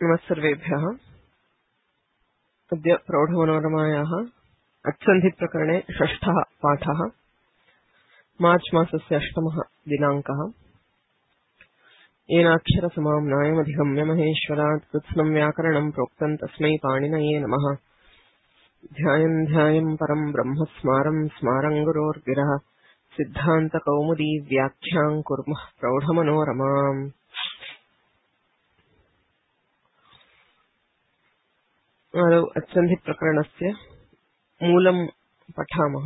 नमस्सर्वेभ्यः। अद्य प्रौढमनोरमायाः अट्सन्धिप्रकरणे षष्ठः पाठः। मार्च् मासस्य 8 दिनाङ्कः। येनाक्षरसमाम्नायमधिगम्य महेश्वरात् कृत्स्नं व्याकरणं प्रोक्तं तस्मै पाणिनये नमः। ध्यायन् ध्यायन् परं ब्रह्म स्मारं स्मारं गुरोर्गिरः सिद्धान्तकौमुदी व्याख्यां कुर्मः प्रौढमनोरमाम्। आदौ अट्सन्धिप्रकरणस्य मूलं पठामः।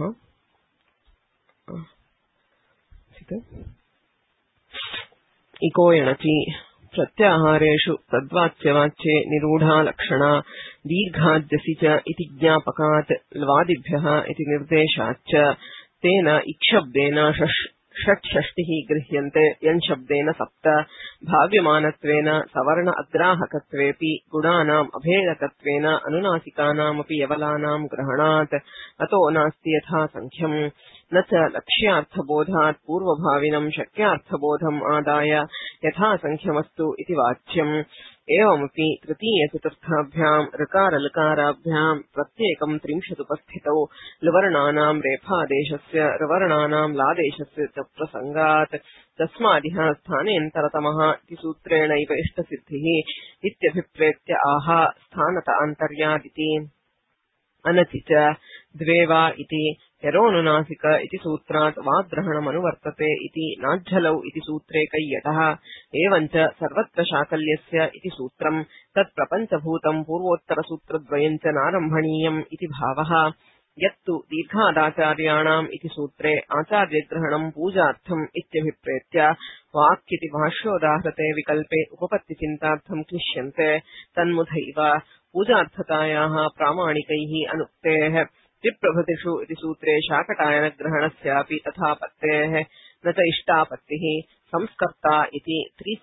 इको यणचि प्रत्याहारेषु तद्वाच्यवाच्ये निरूढा लक्षणा दीर्घाद्यसि च इति ज्ञापकात् लवादिभ्यः इति निर्देशाच्च तेन इक्शब्देन षट्षष्टिः गृह्यन्ते यञ्शब्देन सप्त भाव्यमानत्वेन सवर्ण अग्राहकत्वेऽपि गुणानाम् अभेदकत्वेन अनुनासिकानामपि यवलानां ग्रहणात् अतो नास्ति यथा संख्यम् न च लक्ष्यार्थबोधात् पूर्वभाविनं शक्यार्थबोधम् आदाय यथा संख्यमस्तु इति वाच्यम्। एवमपि तृतीयचतुर्थाभ्यां ऋकारलकाराभ्यां प्रत्येकं 30 उपस्थितौ लवर्णानां रेफादेशस्य ऋवर्णानां लादेशस्य च प्रसंगात् तस्मादिह स्थानेन्तरतमः इति सूत्रेणैव इष्टसिद्धिः इत्यभिप्रेत्य आह स्थानत आन्तर्यादिति। अनचि च द्वे वा इति यरोनुनासिक इति सूत्रात् वाग्रहणमनुवर्तते इति नाज्झलौ इति सूत्रे कैयटः। एवञ्च सर्वत्र शाकल्यस्य इति सूत्रम् तत्प्रपञ्चभूतं पूर्वोत्तरसूत्रद्वयं च नारम्भणीयम् इति भावः। यत्तु दीर्घादाचार्याणाम् इति सूत्रे आचार्यग्रहणं पूजार्थम् इत्यभिप्रेत्य वाक्यति भाष्योदाहृते विकल्पे उपपत्तिचिन्तार्थं क्लिश्यन्ते तन्मुखैव पूजार्थतायाः प्रामाणिकैः अनुक्तेः त्रिप्रभृतिषु इति सूत्रे शाकटायनग्रहणस्यापि तथापत्तेः न च इष्टापत्तिः संस्कर्ता इति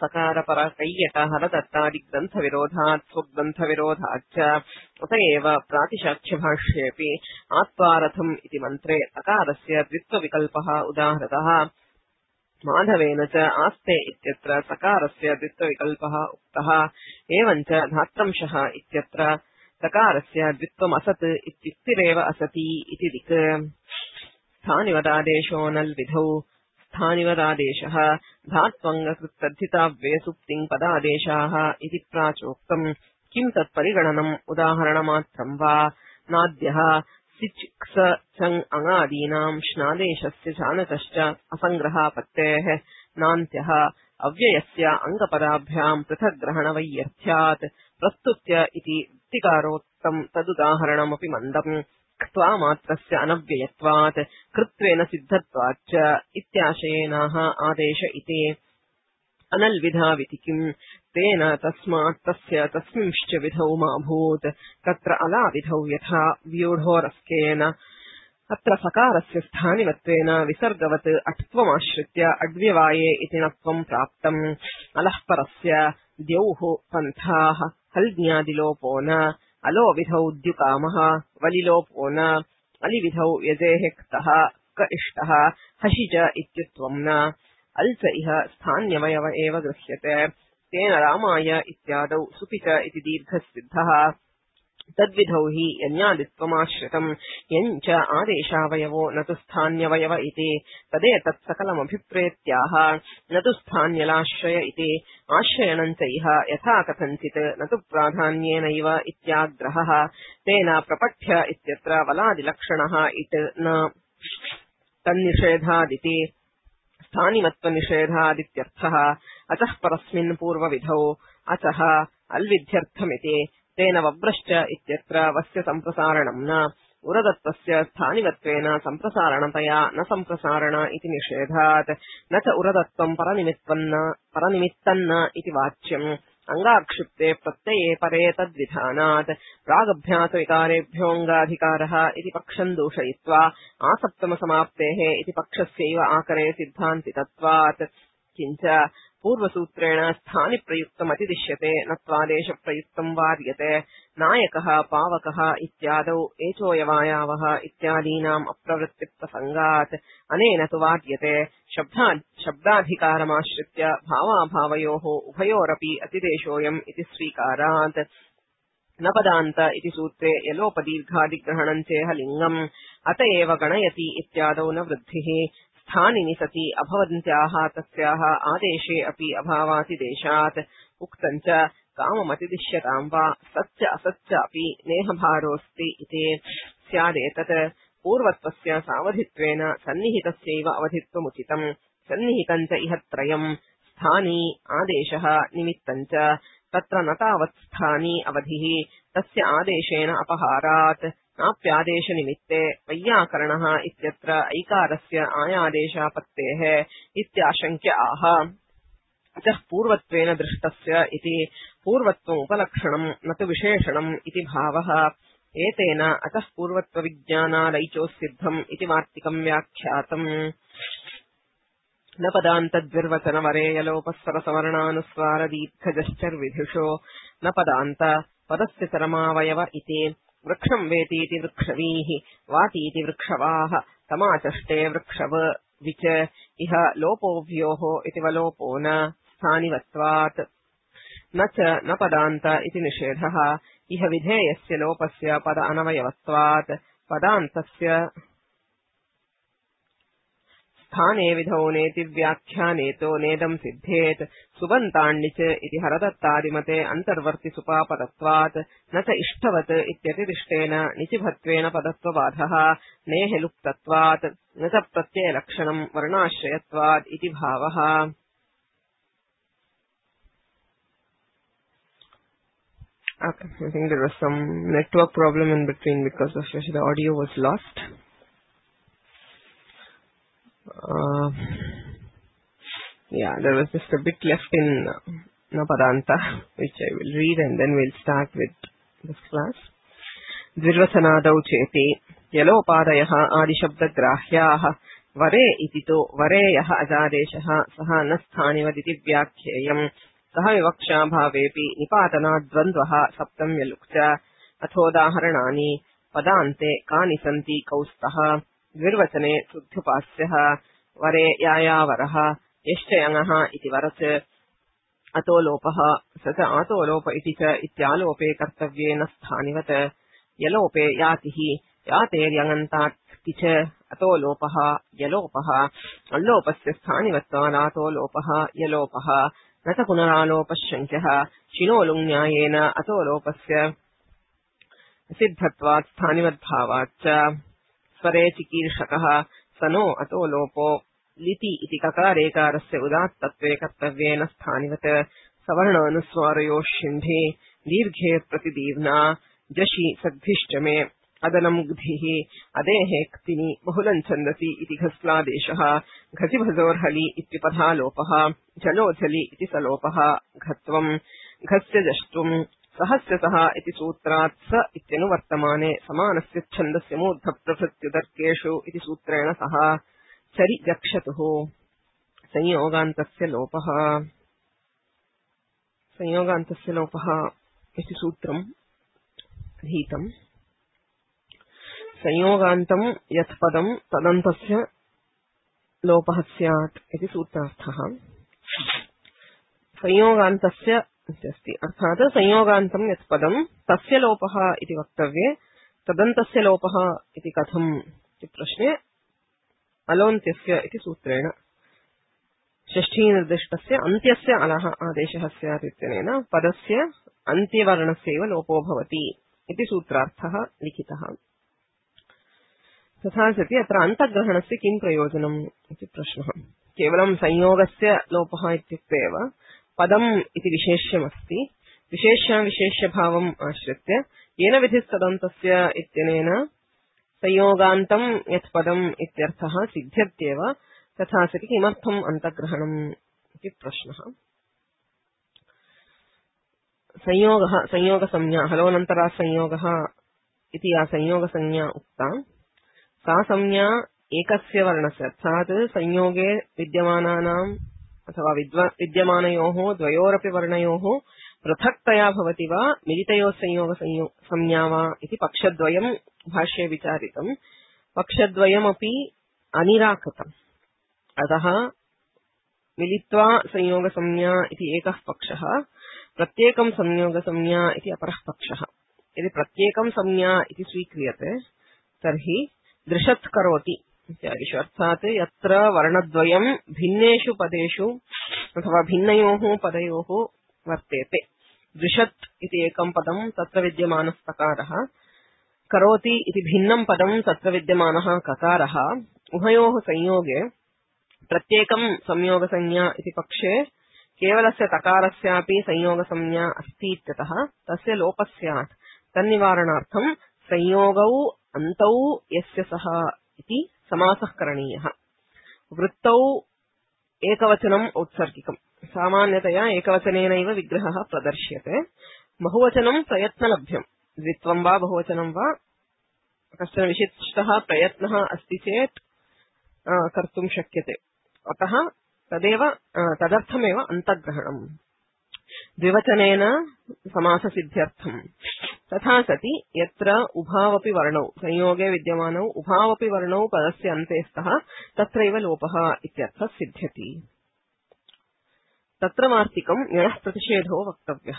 त्रिसकारपरकैयटहरदत्तादिग्रन्थविरोधात् स्वग्रन्थविरोधाच्च अत एव प्रातिशाख्यभाष्येऽपि आत्वारथम् इति मन्त्रे अकारस्य द्वित्वविकल्पः उदाहृतः। माधवेन च आस्ते इत्यत्र सकारस्य द्वित्वविकल्पः उक्तः। एवञ्च धात्रंशः इत्यत्र सकारस्य द्वित्वमसत् इत्युक्तिरेव असति इति दिक्। स्थानिवदादेशो नल्विधौ स्थानिवदादेशः धात्वङ्गकृत्तद्धिताव्ये सुप्तिङ् पदादेशाः इति प्राचोक्तम्। किं तत्परिगणनम् उदाहरणमात्रं वा नाद्यः सिच् क्स चङ् अङादीनां श्नादेशस्य चानकश्च असङ्ग्रहापत्तेः नान्त्यः अव्ययस्य अङ्गपदाभ्यां पृथग्ग्रहणवैयर्थ्यात् प्रस्तुत्य इति वृत्तिकारोक्तं तदुदाहरणमपि मन्दम्। क्त्वा मात्रस्य अनव्ययत्वात् कृत्वेन सिद्धत्वाच्च इत्याशयेनाः आदेश इति। अनल्विधाविति किम् तेन तस्मात् तस्य तस्मिंश्च विधौ माभूत् तत्र अलाविधौ यथा व्यूढोरस्केन अत्र सकारस्य स्थानिवत्वेन विसर्गवत् अट्त्वमाश्रित्य अड्व्यवाये इति णत्वं प्राप्तम्। अलः परस्य द्यौः पन्थाः हल्ज्ञादिलोपो न अलोविधौ द्युकामः वलिलोपो न अलिविधौ यजेः क्तः क इष्टः हसि च इत्युत्वं न अल्च इह स्थान्यवयव एव गृह्यते। तेन रामाय इत्यादौ सुपि च इति दीर्घसिद्धः। तद्विधौ हि यन्यादित्वमाश्रितम् यञ्च आदेशावयवो न तु स्थान्यवयव इति तदेतत् सकलमभिप्रेत्याह न तु स्थान्यलाश्रय इति। आश्रयणं च इह यथा कथञ्चित् न तु प्राधान्येनैव इत्याग्रहः। तेन प्रपठ्य इत्यत्र वलादिलक्षणः इति न तन्निषेधादिति स्थानिमत्वनिषेधादित्यर्थः। अचः परस्मिन् पूर्वविधौ अचः अल्विध्यर्थमिति। तेन वव्रश्च इत्यत्र वस्य सम्प्रसारणं न उरदत्वस्य स्थानिवत्वेन सम्प्रसारणतया न सम्प्रसारण इति निषेधात्। न च उरदत्वं परनिमित्तन्न इति वाच्यम्। अङ्गाक्षिप्ते प्रत्यये परे तद्विधानात् प्रागभ्यासविकारेभ्योऽङ्गाधिकारः इति पक्षं दूषयित्वा आसप्तमसमाप्तेः इति पक्षस्यैव आकरे सिद्धान्तितत्वात्। किञ्च पूर्वसूत्रेण स्थानि प्रयुक्तमतिदिश्यते नत्वादेशप्रयुक्तं वार्यते नायकः पावकः इत्यादौ एचोयवायावः इत्यादीनाम् अप्रवृत्तिप्रसङ्गात् अनेन तु वार्यते शब्दाधिकारमाश्रित्य भावाभावयोः उभयोरपि अतिदेशोऽयम् इति स्वीकारात् न पदान्त इति सूत्रे यलोपदीर्घादिग्रहणम् चेह लिङ्गम् अत एव गणयति इत्यादौ न वृद्धिः स्थानिनि सति अभवन्त्याः तस्याः आदेशे अपि अभावातिदेशात् उक्तम् च काममतिदिश्यताम् वा सच्च असच्च अपि नेहभारोऽस्ति इति स्यादेतत् पूर्वत्वस्य सावधित्वेन सन्निहितस्यैव अवधित्वमुचितम् सन्निहितम् च इह त्रयम् स्थानी आदेशः निमित्तम् च तत्र न तावत् स्थानी अवधिः तस्य आदेशेन अपहारात् नाप्यादेशनिमित्ते वैयाकरणः इत्यत्र ऐकारस्य आयादेशापत्तेः इत्याशङ्क्य आह अतः पूर्वत्वेन दृष्टस्य इति पूर्वत्वमुपलक्षणम् न तु विशेषणम् इति भावः एतेन अतः पूर्वत्वविज्ञानादैचोऽसिद्धम् इति वार्तिकम् व्याख्यातम् न पदान्तद्विर्वचनवरेयलोपस्वरसवर्णानुस्वारदीर्घजश्चर्विधिषो न पदान्त पदस्य चरमावयव इति वृक्षम् वेतीति वृक्षवीः वातीति वृक्षवाः समाचष्टे वृक्षव विच इह लोपोव्योः इति वलोपो न स्थानिवत्वात् न च न पदान्त इति निषेधः इह विधेयस्य लोपस्य पद अनवयवत्वात् पदान्तस्य स्थाने विधौ नेति व्याख्यानेतो नेदम् सिद्धेत् सुबन्ताण्णिच इति हरदत्तादिमते अन्तर्वर्ति सुपापदत्वात् न च इष्टवत् इत्यतिदिष्टेन निचिभत्वेन पदत्वबाधः नेह लुप्तत्वात् न च प्रत्ययलक्षणम् वर्णाश्रयत्वात् इति भावः I think there was some network problem in between because of which the audio was lost. There was just a bit left in Napadanta, which I will read and then we'll start with this class. Dvirvasanadau cheti yalopadayah adishabdagrahyaah vare itito vareyah ajadeshah saha nasthanivaditi vyakheyam saha vivaksha bhavepi nipatanadvandvah saptamyalukcha athodaharanani padante kani santi kaustah द्विर्वचने शुद्धपास्यः वरे यायावरः यश्चयङः इति वरच अतो लोपः स च आतो लोप इति च इत्यालोपे कर्तव्येन स्थानिवत् यलोपे यातिः यातेर्यङन्ताक्ति च अतो लोपः यलोपः अल्लोपस्य स्थानिवत्वादातो लोपः यलोपः न च पुनरालोपशङ्क्यः शिनोलुङ्न्यायेन अतो लोपस्य सिद्धत्वात् स्थानिवद्भावाच्च स्वरे चिकीर्षकः सनो अतो लोपो लिति इति ककारेकारस्य उदात्तत्वे कर्तव्येन स्थानिवत् सवर्णानुस्वारयोः शिण्ढे दीर्घे प्रतिदीर्घा जशि सद्भिष्टमे अदनम् ग्धिः अदेः क्तिनि बहुलम् छन्दसि इति घस्लादेशः घसिभजोर्हलि इत्युपधालोपः जलोझलि इति सलोपः घत्वम् घस्य जष्ट्वम् सहस्य सह इति सूत्रात् स इत्यनुवर्तमाने समानस्य छन्दस्य मूर्धप्रभृत्युदर्केषु इति सूत्रेण सह चरि जक्षतुः संयोगान्तस्य लोपः इति सूत्रम् अधीतम् संयोगान्तम् यत् पदम् तदन्तस्य लोपः स्यात् इति सूत्रार्थः संयोगान्तस्य अस्ति अर्थात् संयोगान्तम् यत् पदम् तस्य लोपः इति वक्तव्ये तदन्तस्य लोपः इति कथम् इति प्रश्ने अलोन्त्यस्य इति सूत्रेण षष्ठी निर्दिष्टस्य अन्त्यस्य अलः आदेशः स्यात् इत्यनेन पदस्य अन्त्यवर्णस्यैव लोपो भवति इति सूत्रार्थः लिखितः तथा सति अत्र अन्तग्रहणस्य किं प्रयोजनम् इति प्रश्नः केवलं संयोगस्य लोपः इत्युक्ते एव पदम् इति विशेष्यमस्ति विशेष्यभावम् आश्रित्य येन विधिस्तदन्तस्य इत्यनेन संयोगान्तम् यत् पदम् इत्यर्थः सिद्ध्यत्येव तथा सति किमर्थम् अन्तग्रहणम् इति प्रश्नः संयोगसंज्ञा हलोऽनन्तरा संयोगः इति या संयोगसंज्ञा उक्ता सा संज्ञा एकस्य वर्णस्य अर्थात् संयोगे विद्यमानानाम् अथवा विद्यमानयोः द्वयोरपि वर्णयोः पृथक्तया भवति वा मिलितयोः संयोगसंज्ञा वा इति पक्षद्वयं भाष्ये विचारितम्। पक्षद्वयमपि अनिराकृतम्। अतः मिलित्वा संयोगसंज्ञा इति एकः पक्षः, प्रत्येकं संयोगसंज्ञा इति अपरः पक्षः। यदि प्रत्येकं संज्ञा इति स्वीक्रियते तर्हि दृशत् करोति इत्यादिषु, अर्थात् यत्र वर्णद्वयं भिन्नेषु पदेषु अथवा भिन्नयोः पदयोः वर्तेते। दृशत् इति एकं पदं, तत्र विद्यमानः तकारः, करोति इति भिन्नं पदं, तत्र विद्यमानः ककारः, उभयोः संयोगे प्रत्येकं संयोगसंज्ञा इति पक्षे केवलस्य तकारस्यापि संयोगसंज्ञा अस्ति इत्यतः तस्य लोपः स्यात्। तन्निवारणार्थं संयोगौ अन्तौ यस्य सः इति समासः करणीयः। वृत्तौ एकवचनम् औत्सर्गिकम्। सामान्यतया एकवचनेनैव विग्रहः प्रदर्श्यते। बहुवचनं प्रयत्नलभ्यम्। द्वित्वं वा बहुवचनं वा कश्चन विशिष्टः प्रयत्नः अस्ति चेत् कर्तुं शक्यते। अतः तदर्थमेव अन्तग्रहणम्। द्विवचनेन समाससिद्ध्यर्थम्। तथा सति यत्र उभावपि वर्णौ संयोगे विद्यमानौ उभावपि वर्णौ पदस्य अन्ते स्तः तत्रैव लोपः इत्यर्थः सिद्ध्यति। तत्र वार्तिकम् यणः प्रतिषेधो वक्तव्यः।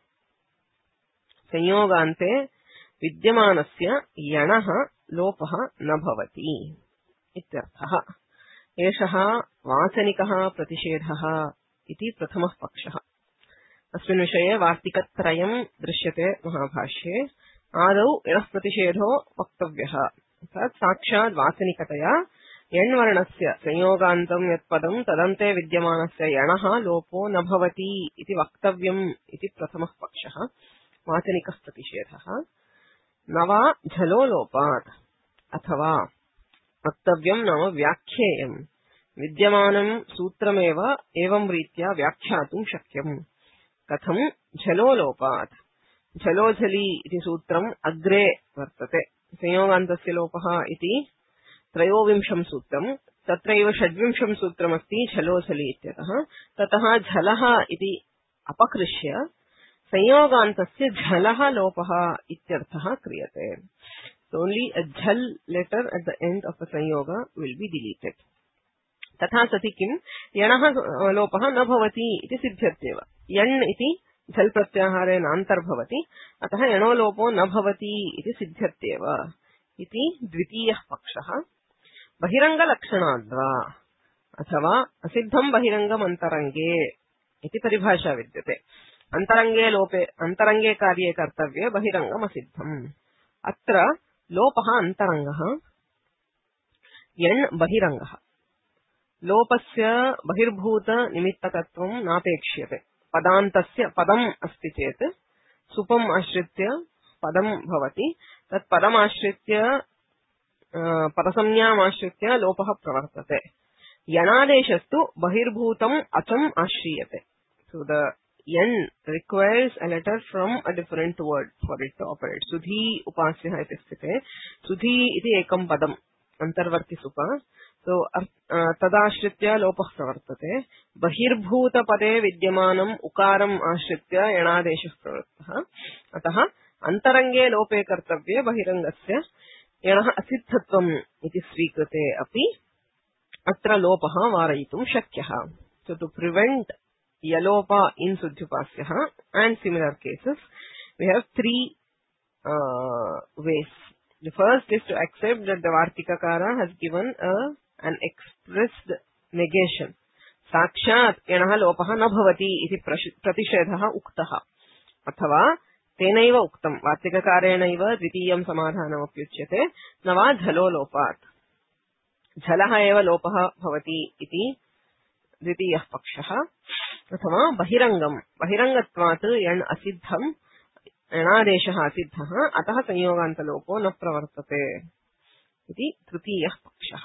संयोगान्ते विद्यमानस्य यणः लोपः न भवति इत्यर्थः। एषः वाचनिकः प्रतिषेधः इति प्रथमः पक्षः। अस्मिन् विषये वार्तिकत्रयं दृश्यते महाभाष्ये। आदौ यणः प्रतिषेधो वक्तव्यः, अर्थात् साक्षात् वाचनिकतया यण्वर्णस्य संयोगान्तं यत्पदं तदन्ते विद्यमानस्य यणः लोपो न भवति इति वक्तव्यम् इति प्रथमः पक्षः, वाचनिकः प्रतिषेधः। न वा झलो लोपात्, अथवा वक्तव्यं नाम व्याख्येयम्। विद्यमानं सूत्रमेव एवं रीत्या व्याख्यातुं शक्यम्। कथं झलो लोपात्। झलोझली इति सूत्रम् अग्रे वर्तते। संयोगान्तस्य लोपः इति 23 सूत्रम्, तत्रैव 26 सूत्रमस्ति झलोझली इत्यतः। ततः झलः इति अपकृष्य संयोगान्तस्य झलः लोपः इत्यर्थः क्रियते। So only a jhal letter at the end of the sanyoga will be deleted. तथा सति किम् यणः लोपः न भवति इति सिद्ध्यत्येव। यण् इति झल् प्रत्याहारेण अन्तर्भवति, अतः यणो लोपो न भवति इति सिद्ध्यत्येव इति द्वितीयः पक्षः। बहिरङ्गलक्षणाद्वा, अथवा असिद्धं बहिरङ्गमन्तरङ्गे इति परिभाषा विद्यते। अन्तरङ्गे लोपे अन्तरङ्गे कार्ये कर्तव्ये बहिरङ्गमसिद्धम्। अत्र लोपः अन्तरङ्गः, यण् बहिरङ्गः। लोपस्य बहिर्भूत निमित्तकत्वं नापेक्ष्यते। पदान्तस्य पदम् अस्ति चेत् सुपम् आश्रित्य पदं भवति, तत् पदमाश्रित्य पदसंज्ञामाश्रित्य लोपः प्रवर्तते। यणादेशस्तु बहिर्भूतम् अचम् आश्रीयते। So the yen requires a letter from a different word for it to operate. Sudhi upasyah iti sthite. Sudhi iti ekam padam antarvarti supa. So tadashritya lopah pravartate. Bahirbhuta pade vidyamanam ukaram ashritya yanadeshah pravartah. Atah antarange lope kartavye bahirangasya yanah asiddhatvam iti svikrute api atra lopah varayitum shakyah. So to prevent yalopa in suddhyupasyaha and similar cases, we have three ways. The first is to accept that the Vartikakara has given an expressed negation. Sakshat yanah lopaha na bhavati iti pratishedhaha uktaha. Athava tenaiva uktam Vartikakarenaiva dvitiyam samadhanam apyuchyate nava jhalo lopat. Jhalaha eva lopaha bhavati iti द्वितीयः पक्षः। अथवा बहिरङ्गम्, बहिरङ्गत्वात् यण् असिद्धम्, यणादेशः असिद्धः, अतः संयोगान्तलोपो न प्रवर्तते इति तृतीयः पक्षः।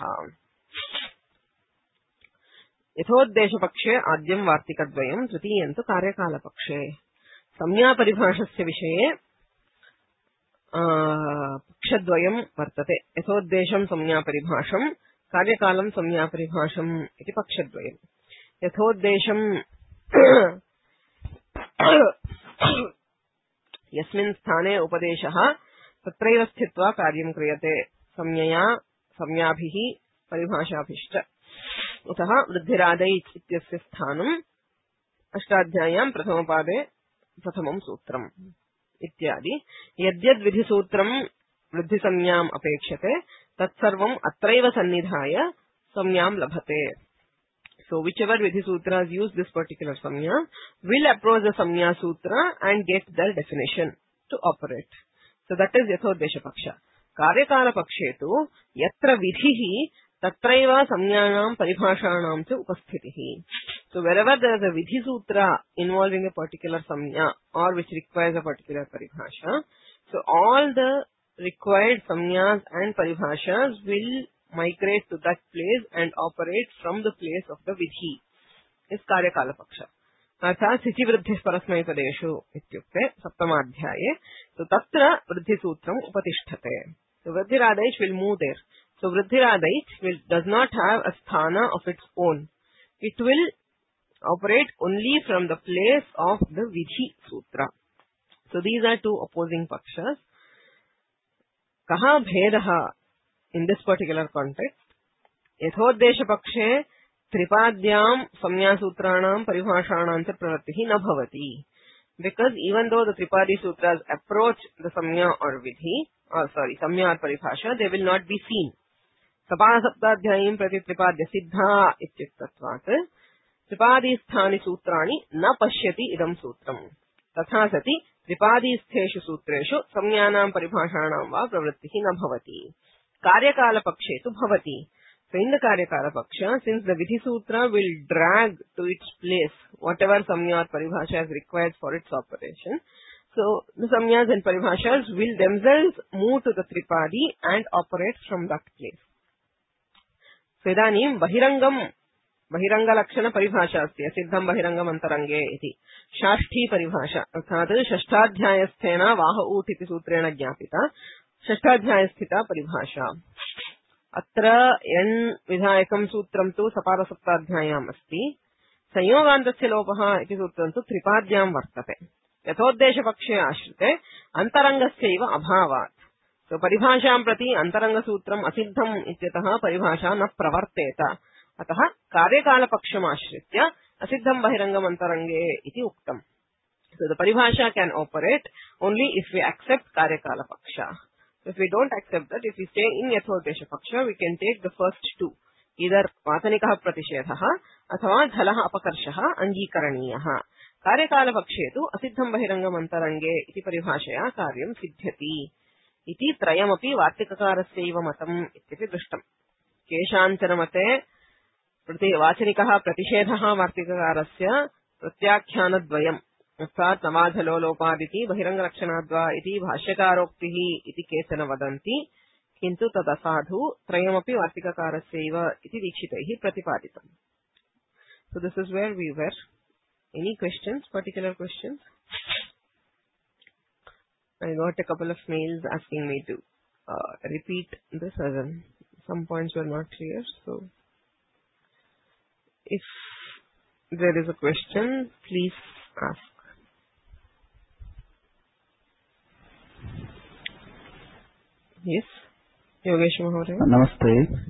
यथोद्देशपक्षे आद्यं वार्तिकद्वयम्, तृतीयं तु कार्यकालपक्षे। संज्ञापरिभाषस्य विषये पक्षद्वयं वर्तते। यथोद्देशं संज्ञापरिभाषम्, कार्यकालं संज्ञापरिभाषम् इति पक्षद्वयम्। यथोद्देशं यस्मिन् स्थाने उपदेशः तत्रैव स्थित्वा कार्यं क्रियते संज्ञाभिः परिभाषाभिश्च। अतः वृद्धिरादैच् इत्यस्य स्थानम् अष्टाध्याय्यां प्रथमपादे प्रथमं सूत्रम् इत्यादि। यद्यद्विधिसूत्रं वृद्धिसंज्ञाम् अपेक्षते तत्सर्वम् अत्रैव सन्निधाय संज्ञां लभते। So whichever Vidhi Sutras use this particular samnya will approach the samnya sutra and get their definition to operate. So that is Yathodesha Paksha. Karyakala Pakshe tu yatra vidhihi tatraiva samnyanam paribhashanam cha upasthitihi. So wherever there is a Vidhi Sutra involving a particular samnya or which requires a particular paribhasha, so all the required samnyas and paribhashas will migrate to that place and operate from the place of the vidhi is Karyakala Paksha. अर्थात स्थिति वृद्धि परस्मैपदेषु इत्युक्ते सप्तमाध्याये so तत्र वृद्धि सूत्रम् उपतिष्ठते. So वृद्धिरादैच् will move there. So वृद्धिरादैच् does not have a sthana of its own. It will operate only from the place of the vidhi sutra. So these are two opposing pakshas. Kaha bhedaha in this particular context? यथोद्देश पक्षे त्रिपाद्याम संज्ञा सूत्राणाम परिभाषाणां च प्रवृत्तिः न भवति. Because even though the Tripadi Sutras approach the samnya or vidhi, samnya or paribhasha, they will not be seen. Sapana saptadhyayim prati tripadya siddha ityuktvatvat tripadi sthani sutrani na pashyati idam sutram. Tatha sati tripadi stheshu sutreshu samnyanam paribhashanam va pravrittihi na bhavati. Karyakala pakshe tu bhavati. So in the Karyakala paksha, since the Vidhi Sutra will drag to its place whatever samnya or paribhasha is required for its operation, so the samnyas and paribhashas will themselves move to the Tripadi and operate from that place. So idanim bahiranga lakshana paribhasha asti siddham bahirangam antarange iti shashti paribhasha अर्थात षष्ठाध्यायस्थेन वाह ऊट इति सूत्रेण ज्ञापिता षष्ठाध्यायस्थिता परिभाषा. अत्र यन् विधायकं सूत्रं तु सपादसप्ताध्याय्याम् अस्ति. संयोगान्तस्य लोपः इति सूत्रं तु त्रिपाद्यां वर्तते. यथोद्देशपक्षे आश्रिते अन्तरङ्गस्यैव अभावात्. सो परिभाषां प्रति अन्तरङ्गसूत्रम् असिद्धम् इत्यतः परिभाषा न प्रवर्तेत. अतः कार्यकालपक्षम् आश्रित्य असिद्धं बहिरङ्गम् अन्तरङ्गे इति उक्तम्. So the paribhasha can operate only if we accept Karyakala Paksha. If we don't accept that, if we stay in Yathodesha Paksha, we can take the first two. Either Vatanikaha Pratishedhaha athava Dhalaha Apakarshaha Angikaraniyah. Karyakala Pakshe tu Asiddham Bahirangam Antarange iti paribhashaya karyam siddhyati. Iti trayamapi Vartikakarasyaiva matam ityati drishtam. Keshanchana mate Vatanikaha Pratishedhaha Vartikakarasya Pratyakhyana अर्थात नवाधलो लोपादिति बहिरंगलक्षणाद्वा इति भाष्यकारोक्तिः इति केचन वदन्ति. किन्तु तदसाधु त्रयमपि वार्तिककारस्यैव इति दीक्षितैः प्रतिपादितम्. So this is where we were. Any questions, particular questions? I got a couple of mails asking me to repeat this as in some points were not clear. So if there is a question, please ask. Yes, Yogesh महोदय. नमस्ते.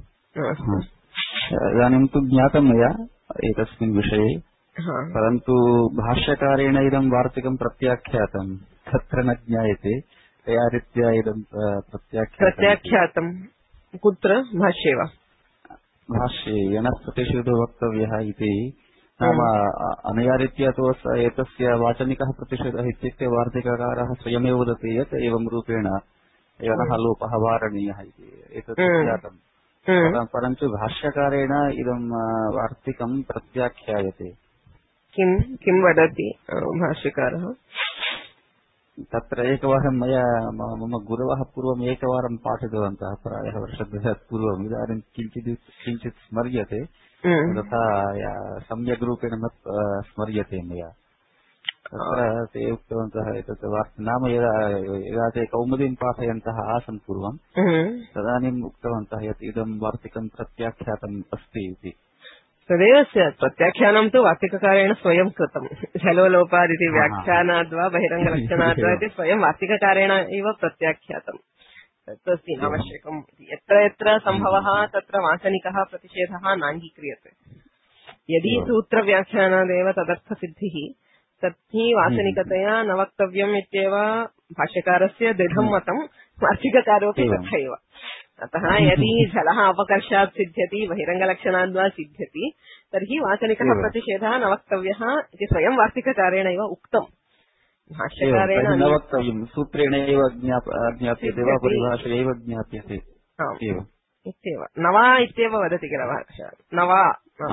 इदानीं तु ज्ञातं मया एतस्मिन् विषये, परन्तु भाष्यकारेण इदं वार्तिकं प्रत्याख्यातं तत्र न ज्ञायते. तया रीत्या इदं प्रत्याख्यातं कुत्र भाष्ये वा? भाष्ये यनः प्रतिषेधो वक्तव्यः इति नाम अनया रीत्या तु एतस्य वाचनिकः प्रतिषेधः इत्युक्ते वार्तिककारः स्वयमेव वदति यत् एवं रूपेण यनः लोपः वारणीयः इति एतत् ज्ञातम्. परन्तु भाष्यकारेण इदं वार्तिकं प्रत्याख्यायते. किं वदति भाष्यकारः? तत्र एकवारं मया मम गुरवः पूर्वम् एकवारं पाठितवन्तः प्रायः वर्षद्वयात् पूर्वम्. इदानीं किञ्चित् स्मर्यते, तथा सम्यग् रूपेण न स्मर्यते मया. तत्र ते उक्तवन्तः एतत् नाम यदा ते कौमुदीं पाठयन्तः आसन् पूर्वं तदानीम् उक्तवन्तः यत् इदं वार्तिकं प्रत्याख्यातम् अस्ति इति. तदेव स्यात् प्रत्याख्यानं तु वार्तिककारेण स्वयं कृतं झलोलोपादिति व्याख्यानाद्वा बहिरङ्गलक्षणाद्वा इति स्वयं वार्तिककारेण एव प्रत्याख्यातम् तदस्ति नावश्यकम् यत्र यत्र सम्भवः तत्र वाचनिकः प्रतिषेधः नाङ्गीक्रियते यदि सूत्रव्याख्यानादेव तदर्थसिद्धिः तर्हि वाचनिकतया न वक्तव्यम् इत्येव भाष्यकारस्य दृढं मतं वार्तिककारोऽपि तथैव अतः यदि झलः अपकर्षात् सिद्ध्यति बहिरङ्गलक्षणाद्वा सिद्ध्यति तर्हि वाचनिकः प्रतिषेधः न वक्तव्यः इति स्वयं वार्तिककारेण एव उक्तम् भाष्यकारेण न वक्तव्यं सूत्रेण एव ज्ञाप्यते वा परिभाषया एव ज्ञाप्यते इत्येव न वा इत्येव वदति किल भाष्य न वा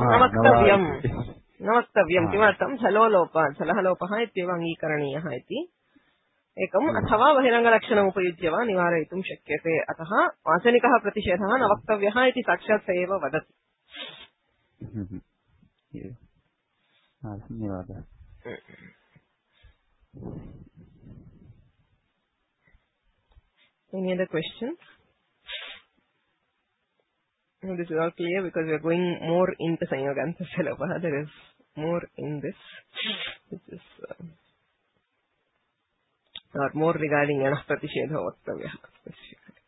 न वक्तव्यं किमर्थं झलः लोपः इत्येव अङ्गीकरणीयः इति एकम् अथवा बहिरङ्गलक्षणम् उपयुज्य वा निवारयितुं शक्यते अतः वाचनिकः प्रतिषेधः न वक्तव्यः इति साक्षात् स एव वदति धन्यवादः Any other questions? No, this is all clear because we are going more into Sanyogantasya Lopaha. There is more in this. This is or more regarding Yanah Pratishedha Vaktavya specifically.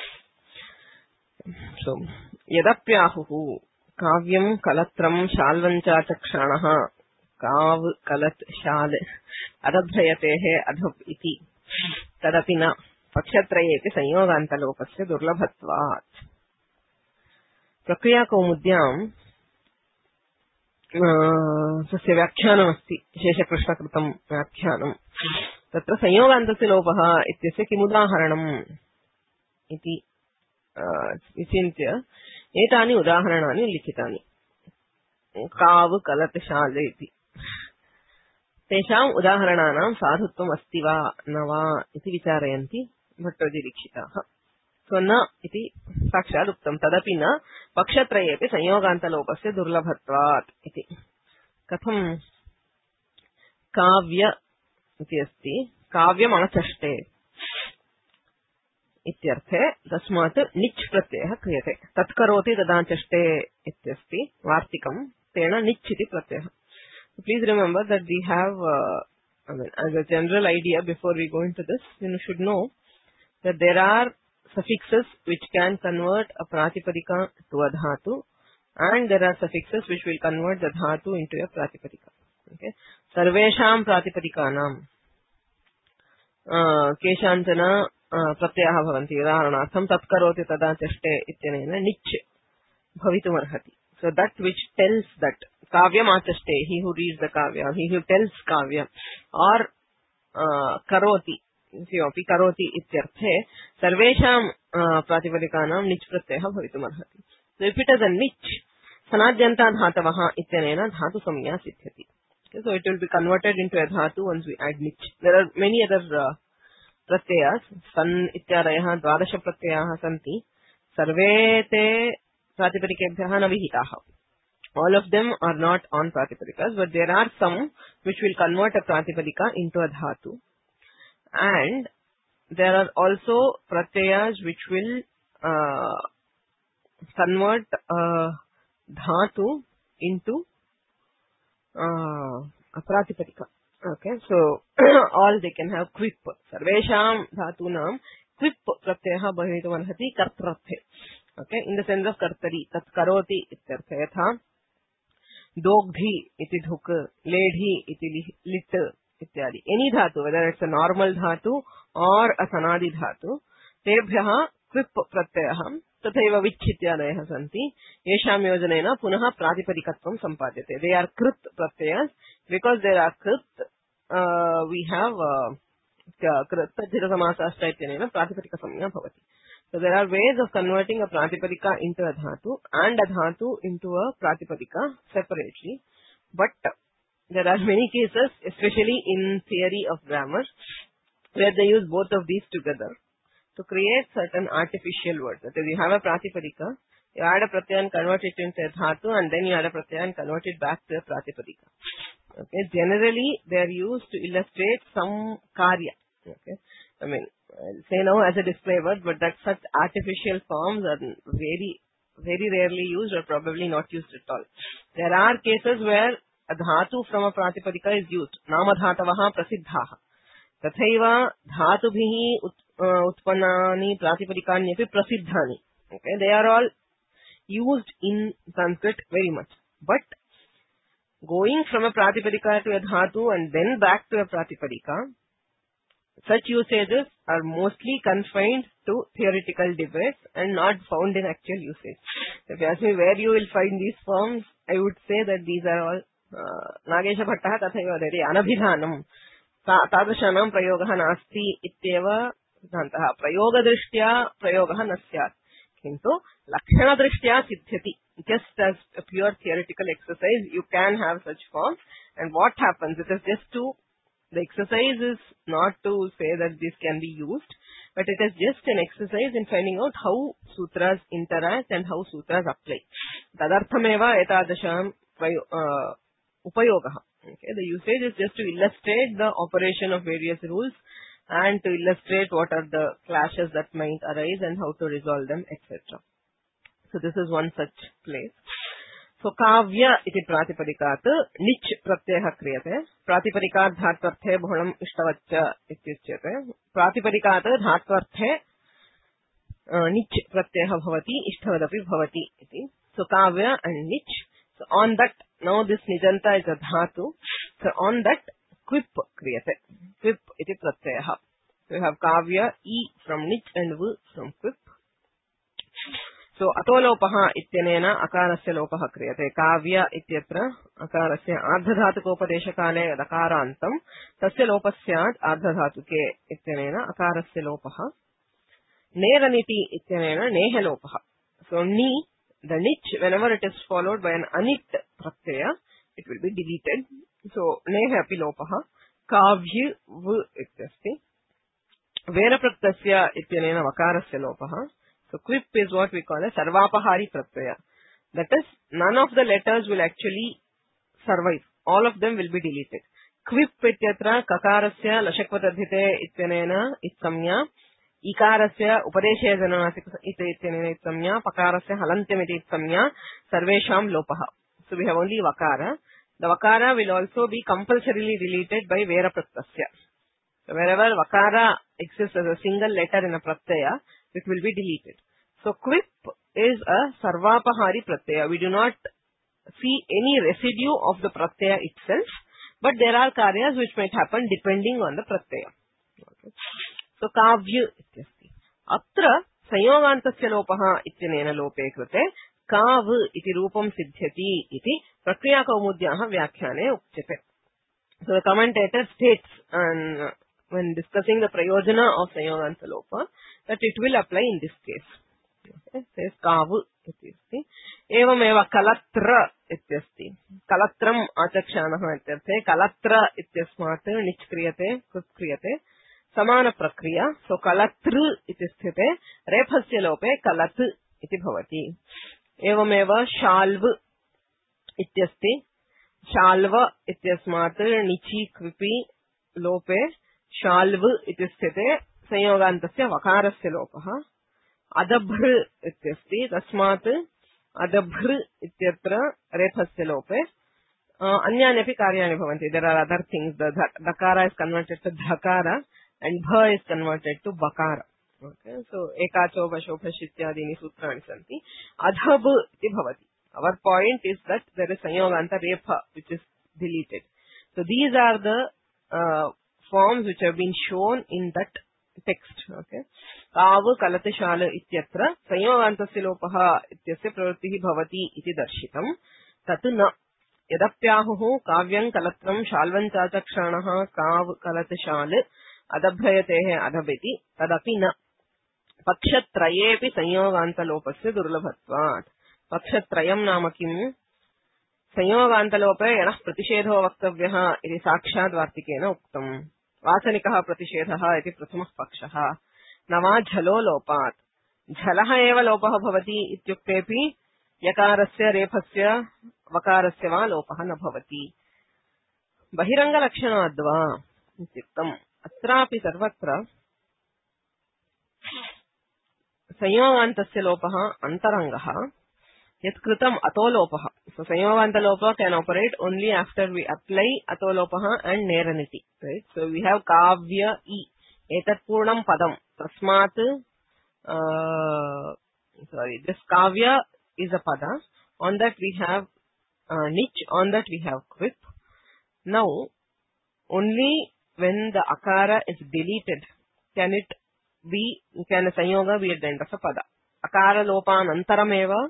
So, Yadapyahuhu Kavyam Kalatram Shalvancha Chakshanaha Kav Kalat Shal Adabhayatehe Adhab Iti Tadapina Pakshatrayepi Sanyogantalopasya Durlabhatvat Prakriya Kaumudyam तस्य व्याख्यानमस्ति शेषकृष्णकृतं व्याख्यानं तत्र संयोगान्तस्य लोपः इत्यस्य किमुदाहरणम् इति विचिन्त्य एतानि उदाहरणानि लिखितानि काव् कलत् शाल इति तेषाम् उदाहरणानां साधुत्वम् अस्ति वा न वा इति विचारयन्ति भट्टोजीदीक्षिताः सो न इति साक्षात् उक्तं तदपि न पक्षत्रयेपि संयोगान्तलोपस्य दुर्लभत्वात् इति कथं काव्य इति अस्ति काव्यम् अचष्टे इत्यर्थे तस्मात् निच् प्रत्ययः क्रियते तत्करोति तदा चष्टे इत्यस्ति वार्तिकं तेन निच् इति प्रत्ययः please remember that we have as a general idea before we go into this you should know that there are suffixes which can convert a pratipadika to a dhatu and there are suffixes which will convert the dhatu into a pratipadika. Okay. Sarvesham pratipadikānām केषाञ्चन प्रत्ययाः भवन्ति उदाहरणार्थं तत्करोति तदा चष्टे इत्यनेन निच् भवितुमर्हति. So that which tells that kavyam achashte, he who reads the kavya, he who tells kavya, or karoti किमपि करोति इत्यर्थे सर्वेषां प्रातिपदिकानां निच् प्रत्ययः भवितुमर्हति. So if it is a niche, सनाद्यन्ता धातवः इत्यनेन धातु संज्ञा सिद्ध्यति. So it will be converted into a dhatu once we add niche. There are many other pratyayas. San इत्यादयः 12 प्रत्ययाः सन्ति. सर्वे ते प्रातिपदिकेभ्यः न विहिताः. All of them are not on pratipadicas, but there are some which will convert a pratipadika into a dhatu. And there are also pratyayas which will convert dhatu into a pratipadika. Okay, so all they can have quip. Sarvesham dhatunam quip pratyayah bhavitumarhati kartrarthe. Okay, in the sense of kartari, tat karoti ityarthe yatha dogdhi iti dhuk, ledhi iti lit. इत्यादि any dhatu, whether it's a normal dhatu or a sanadi dhatu, तेभ्यः क्विप् प्रत्ययः तथैव which इत्यादयः सन्ति. येषां योजनेन पुनः प्रातिपदिकत्वं सम्पाद्यते. They are कृत् प्रत्ययः. Because they are कृत्, we have कृत् तद्धितसमासाश्च इत्यनेन प्रातिपदिकसंज्ञा भवति. So there are ways of converting a pratipadika into a dhatu and a dhatu into a pratipadika separately. But there are many cases, especially in theory of grammar, where they use both of these together to create certain artificial words. That is, you have a pratipadika, you add a pratyaya and convert it into a dhatu, and then you add a pratyaya and convert it back to a pratipadika. Okay. Generally, they are used to illustrate some karya. Okay. I mean, I'll say now as a display word, but that such artificial forms are very very rarely used or probably not used at all. There are cases where a dhatu from a pratipadika is used. Namadhatavaha prasiddhaha. Tathaiva dhatubhihi utpannani pratipadikanyaphi prasiddhani. Okay, they are all used in Sanskrit very much. But going from a pratipadika to a dhatu and then back to a pratipadika, such usages are mostly confined to theoretical debates and not found in actual usage. If you ask me where you will find these forms, I would say that these are all Nagesha Bhattah tathaiva vadati anabhidhanam tadrishanam prayogaha nasti ityeva siddhantah prayogadrishtya prayogaha na syat kintu lakshanadrishtya siddhyati. Just as a pure theoretical exercise, you can have such forms, and what happens, it is just to the exercise is not to say that this can be used, but it is just an exercise in finding out how sutras interact and how sutras apply. Tadarthameva etadasham upayogaha. Okay, the usage is just to illustrate the operation of various rules and to illustrate what are the clashes that might arise and how to resolve them, etc. So this is one such place. So kavya iti pratipadikaat nich pratyayah kriyate. Pratipadikaat dhatvarthe bhulam ishtavaccha ityuchyate. Pratipadikaat dhatvarthe nich pratyayah bhavati ishtavadapi bhavati iti. So kavya and nich. So on that, now this nijanta is a dhatu. So on that quip kriyate. Quip iti pratyayah. So you have kavya e from nich and v from quip. So atolopaha ityanena akarasya lopaha kriyate. Kavya ityatra akarasya ardhadhatukopodeshakale dakarantam tasya lopasyad ardhadhatuke ityanena akarasya lopaha. Neraniti ityanena nehe lopaha. So ni, the nich, whenever it is followed by an anit pratyaya, it will be deleted. So nehe api lopaha. Kavya v ityasti. Vera praktasya ityanena vakarasya lopaha. So quip is what we call a sarvapahari pratyaya. That is, none of the letters will actually survive. All of them will be deleted. Quip ityatra kakarasya lashakvatadhite ityanena itsamya. Ikarasya upadeshe jananasik ityanena itsamya. Pakarasya halantyamiti itsamya. Sarvesham lopaha. So we have only vakara. The vakara will also be compulsorily deleted by vera praktasya. So wherever vakara exists as a single letter in a pratyaya, it will be deleted. So quip is a sarvapahari pratyaya. We do not see any residue of the pratyaya itself, but there are karyas which might happen depending on the pratyaya. Okay. So kavya ityasti. Atra sanyogantasya lopaha ityanena lope krute kav iti rupam siddhyati iti prakriya kaumudyaha vyakhyane ukchate. So the commentator states, and when discussing the prayojana of sanyoganta lopa, that it will apply in this case. Okay, says kavu ityasti. Evam eva kalatra ityasti. Kalatram achakshanaha ityarthe. Kalatra ityasmat nich kriyate, kut kriyate. Samana prakriya. So kalatru itisthite. Rephasya lope kalat iti bhavati. Evam eva shalv ityasti. Shalva ityasmat nichi kvipi lope. Shalv itisthite. Sanyogantasya vakarasya lopaha. Adabhr ityasti. Tasmat adabhr ityatra rephasya lope. Anyani api karyani bhavanti. There are other things. The dakara is converted to dhakara and bha is converted to bakara. Okay, so ekacho vashopash ityadini sutrani santi. Adhab iti bhavati. Our point is that there is sanyoganta repha which is deleted. So these are the forms which have been shown in that text. Okay. Kavu kalatashala ityatra sanyogantasya lopaha ityasya pravrittihi bhavati iti darshitam. Tat na yadapyahuhu kavyam kalatram shalvanchachakshanaha kav kalatashal adabhrayatehe adabiti tadapi na pakshatrayepi sanyoganta lopasya durlabhatvat. Pakshatrayam nama kim? संयोगान्तलोपे यनः प्रतिषेधो वक्तव्यः इति साक्षात् वार्तिकेन उक्तम्. वासनिकः प्रतिषेधः इति प्रथमः पक्षः. न वा झलो लोपात्. झलः एव लोपः भवति इत्युक्तेऽपि यकारस्य रेफस्य वकारस्य वा लोपः न भवति. बहिरङ्गलक्षणाद्वा इत्युक्तम्. अत्रापि सर्वत्र संयोगान्तस्य लोपः अन्तरङ्गः. Yat kritam atolopaha. So Sanyogantalopa can operate only after we apply atolopaha and neraniti. Right? So we have kavya e. Etat purnam padam. Tasmat, this kavya is a pada. On that we have nich. On that we have kvip. Now, only when the akara is deleted can a sanyoga be at the end of a pada. Akara lopan antarameva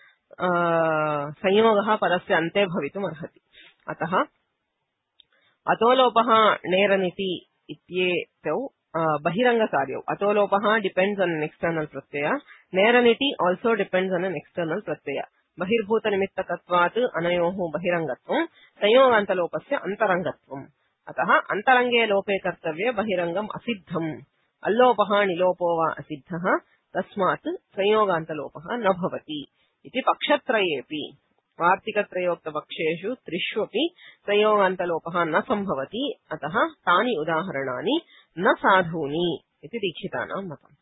संयोगः परस्य अन्ते भवितुम् अर्हति. अतः अतोलोपः नेरनिति इत्येतौ बहिरङ्गकार्यौ. अतोलोपः depends on an external pratyaya. नेरनिति also depends on an external pratyaya. बहिर्भूतनिमित्तकत्वात् अनयोः बहिरङ्गत्वं संयोगान्तलोपस्य अन्तरङ्गत्वम्. अतः अन्तरङ्गे लोपे कर्तव्ये बहिरङ्गम् असिद्धम्. अल्लोपः निलोपो वा असिद्धः तस्मात् संयोगान्तलोपः न भवति इति पक्षत्रयेऽपि. वार्तिकत्रयोक्तपक्षेषु त्रिष्वपि संयोगान्तलोपः न सम्भवति. अतः तानि उदाहरणानि न साधूनि इति दीक्षितानां मतम्.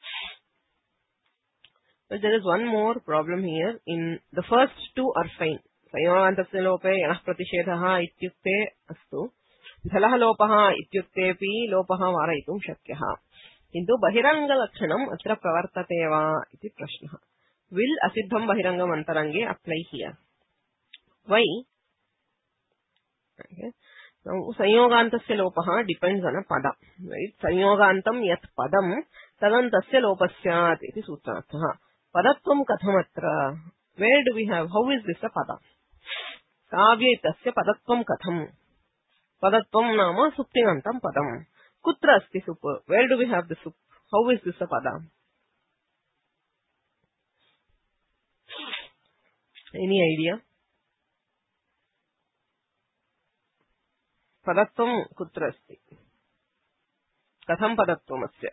But there is one more problem here. In the first two are fine. संयोगान्तस्य लोपे यणः प्रतिषेधः इत्युक्ते अस्तु. झलः लोपः इत्युक्तेऽपि लोपः वारयितुं शक्यः. किन्तु बहिरङ्गलक्षणम् अत्र प्रवर्तते वा इति प्रश्नः. Will asiddham bahirangam antarange apply here? Why? Okay. Now, sanyogantasya lopaha depends on a pada. Right? Sanyogantam yat padam tadantasya lopasyat iti sutrathaha. Padatvam kathamatra. Where do we have? How is this a pada? Kavyetasya padatvam katham. Padatvam nama suptinantam padam. Kutra asti sup? Where do we have the sup? How is this a pada? Any idea? Padatvam kutra asti? Katham padatvam asya?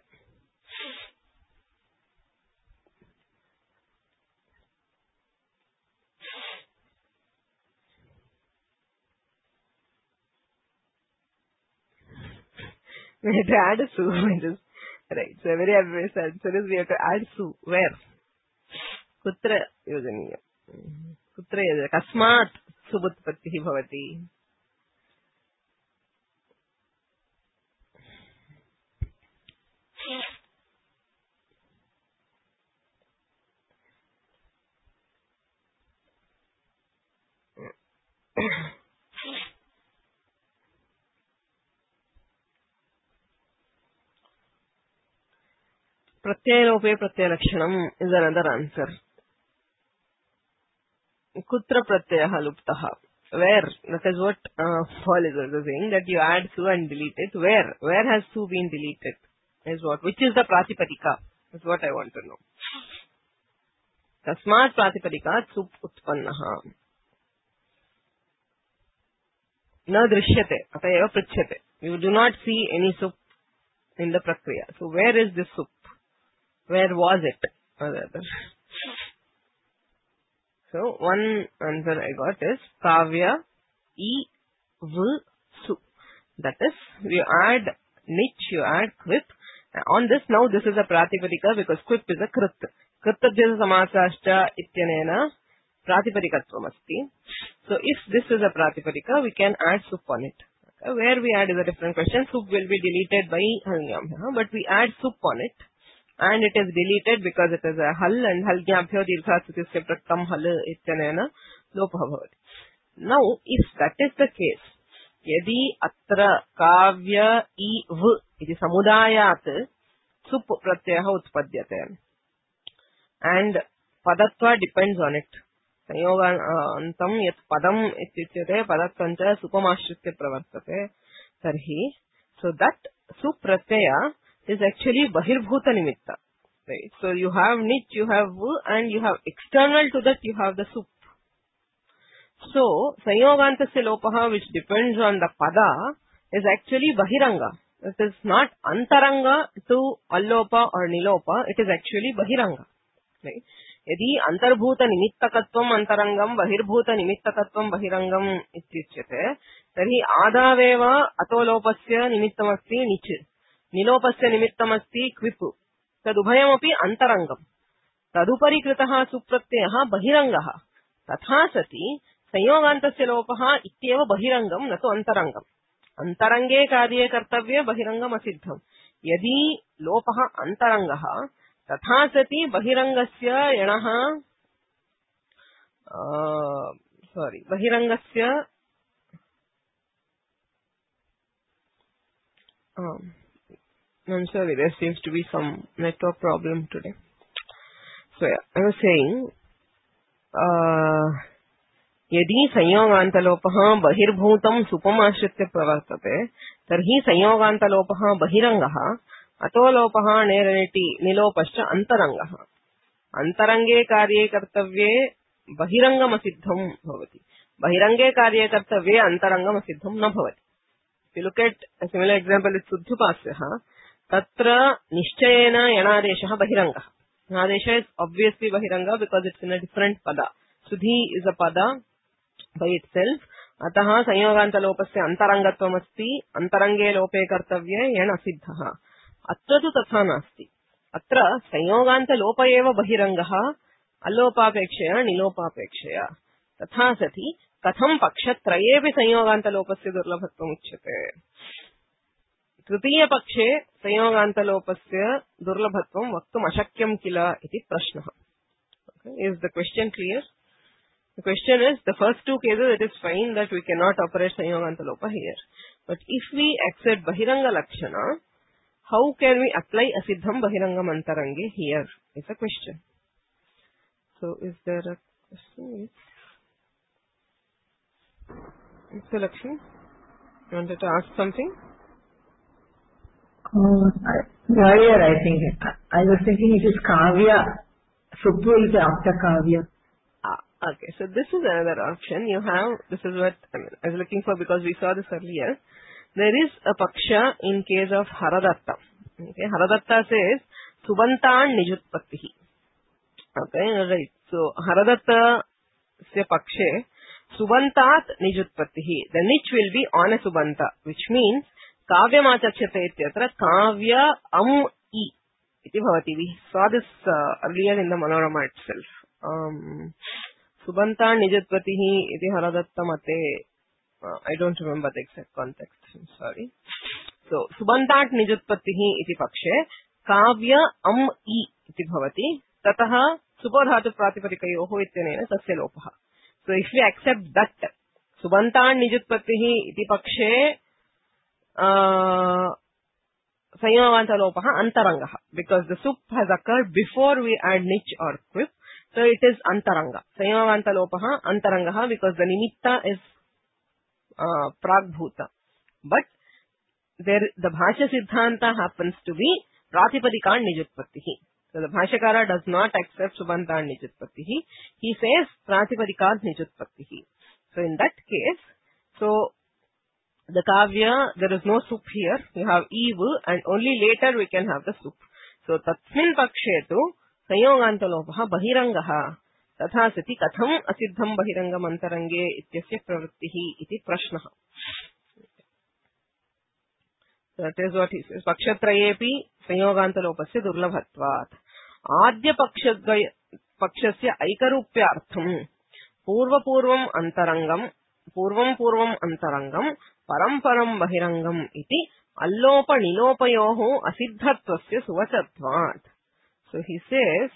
We have to add a su. Right. So very obvious answer is we have to add su. Where? Kutra yojaniya. कुत्र कस्मात् सुबुत्पत्तिः भवति. प्रत्ययलोपे प्रत्ययलक्षणम् is another answer. Kutra pratyayah luptaha. Where? That is what Paul is also saying, that you add su and delete it. Where? Where has su been deleted? Is what? Which is the pratipadika? That's what I want to know. Tasmat pratipadika sup utpannaha. Na drishyate. Atayeva prichyate. You do not see any sup in the prakriya. So where is this sup? Where was it? So one answer I got is kavya e v su. That is, you add nich, you add kvip. On this now this is a pratipadika because kvip is a krit. Kritajya samasascha ityanena pratipadikatvam asti. So if this is a pratipadika, we can add sup on it. Okay. Where we add is a different question. Sup will be deleted by halnyam, but we add sup on it. And it is deleted because it is a hal and halgyabhyo dirghasutisya praktam hal ityanena lopah bhavati. Now, if that is the case, yadi atra kavya e v iti samudayat sup pratyayah utpadyate and padatva depends on it. Sanyogantam yat padam ityuchyate padatvancha supamashritya pravartate tarhi. So that sup pratyaya is actually bahirbhuta nimitta. Right? So you have nich, you have v, and you have external to that you have the sup. So sanyogantasya lopaha, which depends on the pada, is actually bahiranga. It is not antaranga to allopa or nilopa. It is actually bahiranga. Right? Yadi antarbhuta nimittakatvam antarangam bahirbhuta nimittakatvam bahirangam ityuchyate tarhi adaveva atolopasya nimittamasti nich. Nilopasya nimittamasti kvipu. Tadubhayamapi antarangam. तदुपरि कृतः सुप्रत्ययः बहिरङ्गः तथा सति संयोगान्तस्य लोपः इत्येव बहिरङ्गं न तु अन्तरङ्गम् अन्तरङ्गे कार्ये कर्तव्ये बहिरङ्गम् असिद्धम् यदि लोपः अन्तरङ्गः तथा सति बहिरङ्गस्य यणः बहिरङ्गस्य I'm sorry, there seems to be some network problem today. So I was saying, यदि संयोगान्तलोपः बहिर्भूतं सुपमाश्रित्य प्रवर्तते तर्हि संयोगान्तलोपः बहिरङ्गः अतो लोपः नेरनिटि निलोपश्च अन्तरङ्गः अन्तरङ्गे कार्ये कर्तव्ये बहिरङ्गमसिद्धं भवति बहिरङ्गे कार्ये कर्तव्ये अन्तरङ्गमसिद्धं न भवति If you look at a similar example with Suddhupasyah, Tatra Nishchayena Yanadeshaha Bahiranga. Yanadesha is obviously Bahiranga because it's in a different pada. Sudhi is a pada by itself. Ataha Sanyoganta Lopasya Antarangatvam asti, Antarange Lope Kartavye Yana Siddhaha. Atra tu tatha nasti. Atra Sanyoganta Lopa eva Bahirangaha, Allopapekshaya, Nilopapekshaya. Tatha sati, कथम पक्षत्रयेऽपि संयोगान्तलोपस्य दुर्लभत्वम् उच्यते तृतीय पक्षे संयोगान्तलोपस्य दुर्लभत्वं वक्तुम् अशक्यं किल इति प्रश्नः Is the question clear? The question is, the first two cases it is fine that we cannot operate संयोगान्तलोप here, but if we accept bahiranga lakshana, how can we apply asiddham bahirangam antarange here is a question. So is there a question? Mr. Lakshmi, you wanted to ask something? Earlier, I think. I was thinking it is Kavya. Subbu is after Kavya. Okay, so this is another option. You have, this is what I was looking for because we saw this earlier. There is a paksha in case of Haradatta. Okay, Haradatta says, Subantan Nijutpattihi. Okay, right. So, Haradatta se pakshe, Subantat Nijutpattihi. The nich will be on a Subanta, which means Kavya Machakshate ityatra Kavya I iti bhavati. We saw this earlier in the Manorama itself. Subanta Nijutpattihi iti Haradatta mate. I don't remember the exact context. I'm sorry. So, Subantat Nijutpattihi iti pakshe Kavya I iti bhavati. Tataha Subodhatu Pratipadikayoho ityanena tasya lopaha. So if we accept that Subantan Nijutpattihi iti pakshe Sanyoganta lopaha antarangaha because the sup has occurred before we add nich or quip. So it is antaranga. Sanyoganta lopaha antarangaha because the nimitta is pragbhuta. But there the Bhashya Siddhanta happens to be Pratipadika Nijutpattihi. So the Bhashyakara does not accept Subantan Nijutpattihi. He says Pratipadika Nijutpattihi. So in that case, so the Kavya, there is no sup here. You have Eve and only later we can have the sup. So Tatsmin Pakshetu Sanyogantalopaha Bahirangaha Tatha Sati Katham Asiddham Bahirangam Antarange Ityasya Pravrittihi iti Prashnaha. That is what he says. Pakshatrayepi संयोगान्तलोपस्य दुर्लभत्वात् आद्य पक्षस्य ऐकरूप्यार्थं पूर्वपूर्वम् अन्तरङ्गम् परं बहिरङ्गम् इति अल्लोप निलोपयोः असिद्धत्वस्य सुवचत्वात्. So he says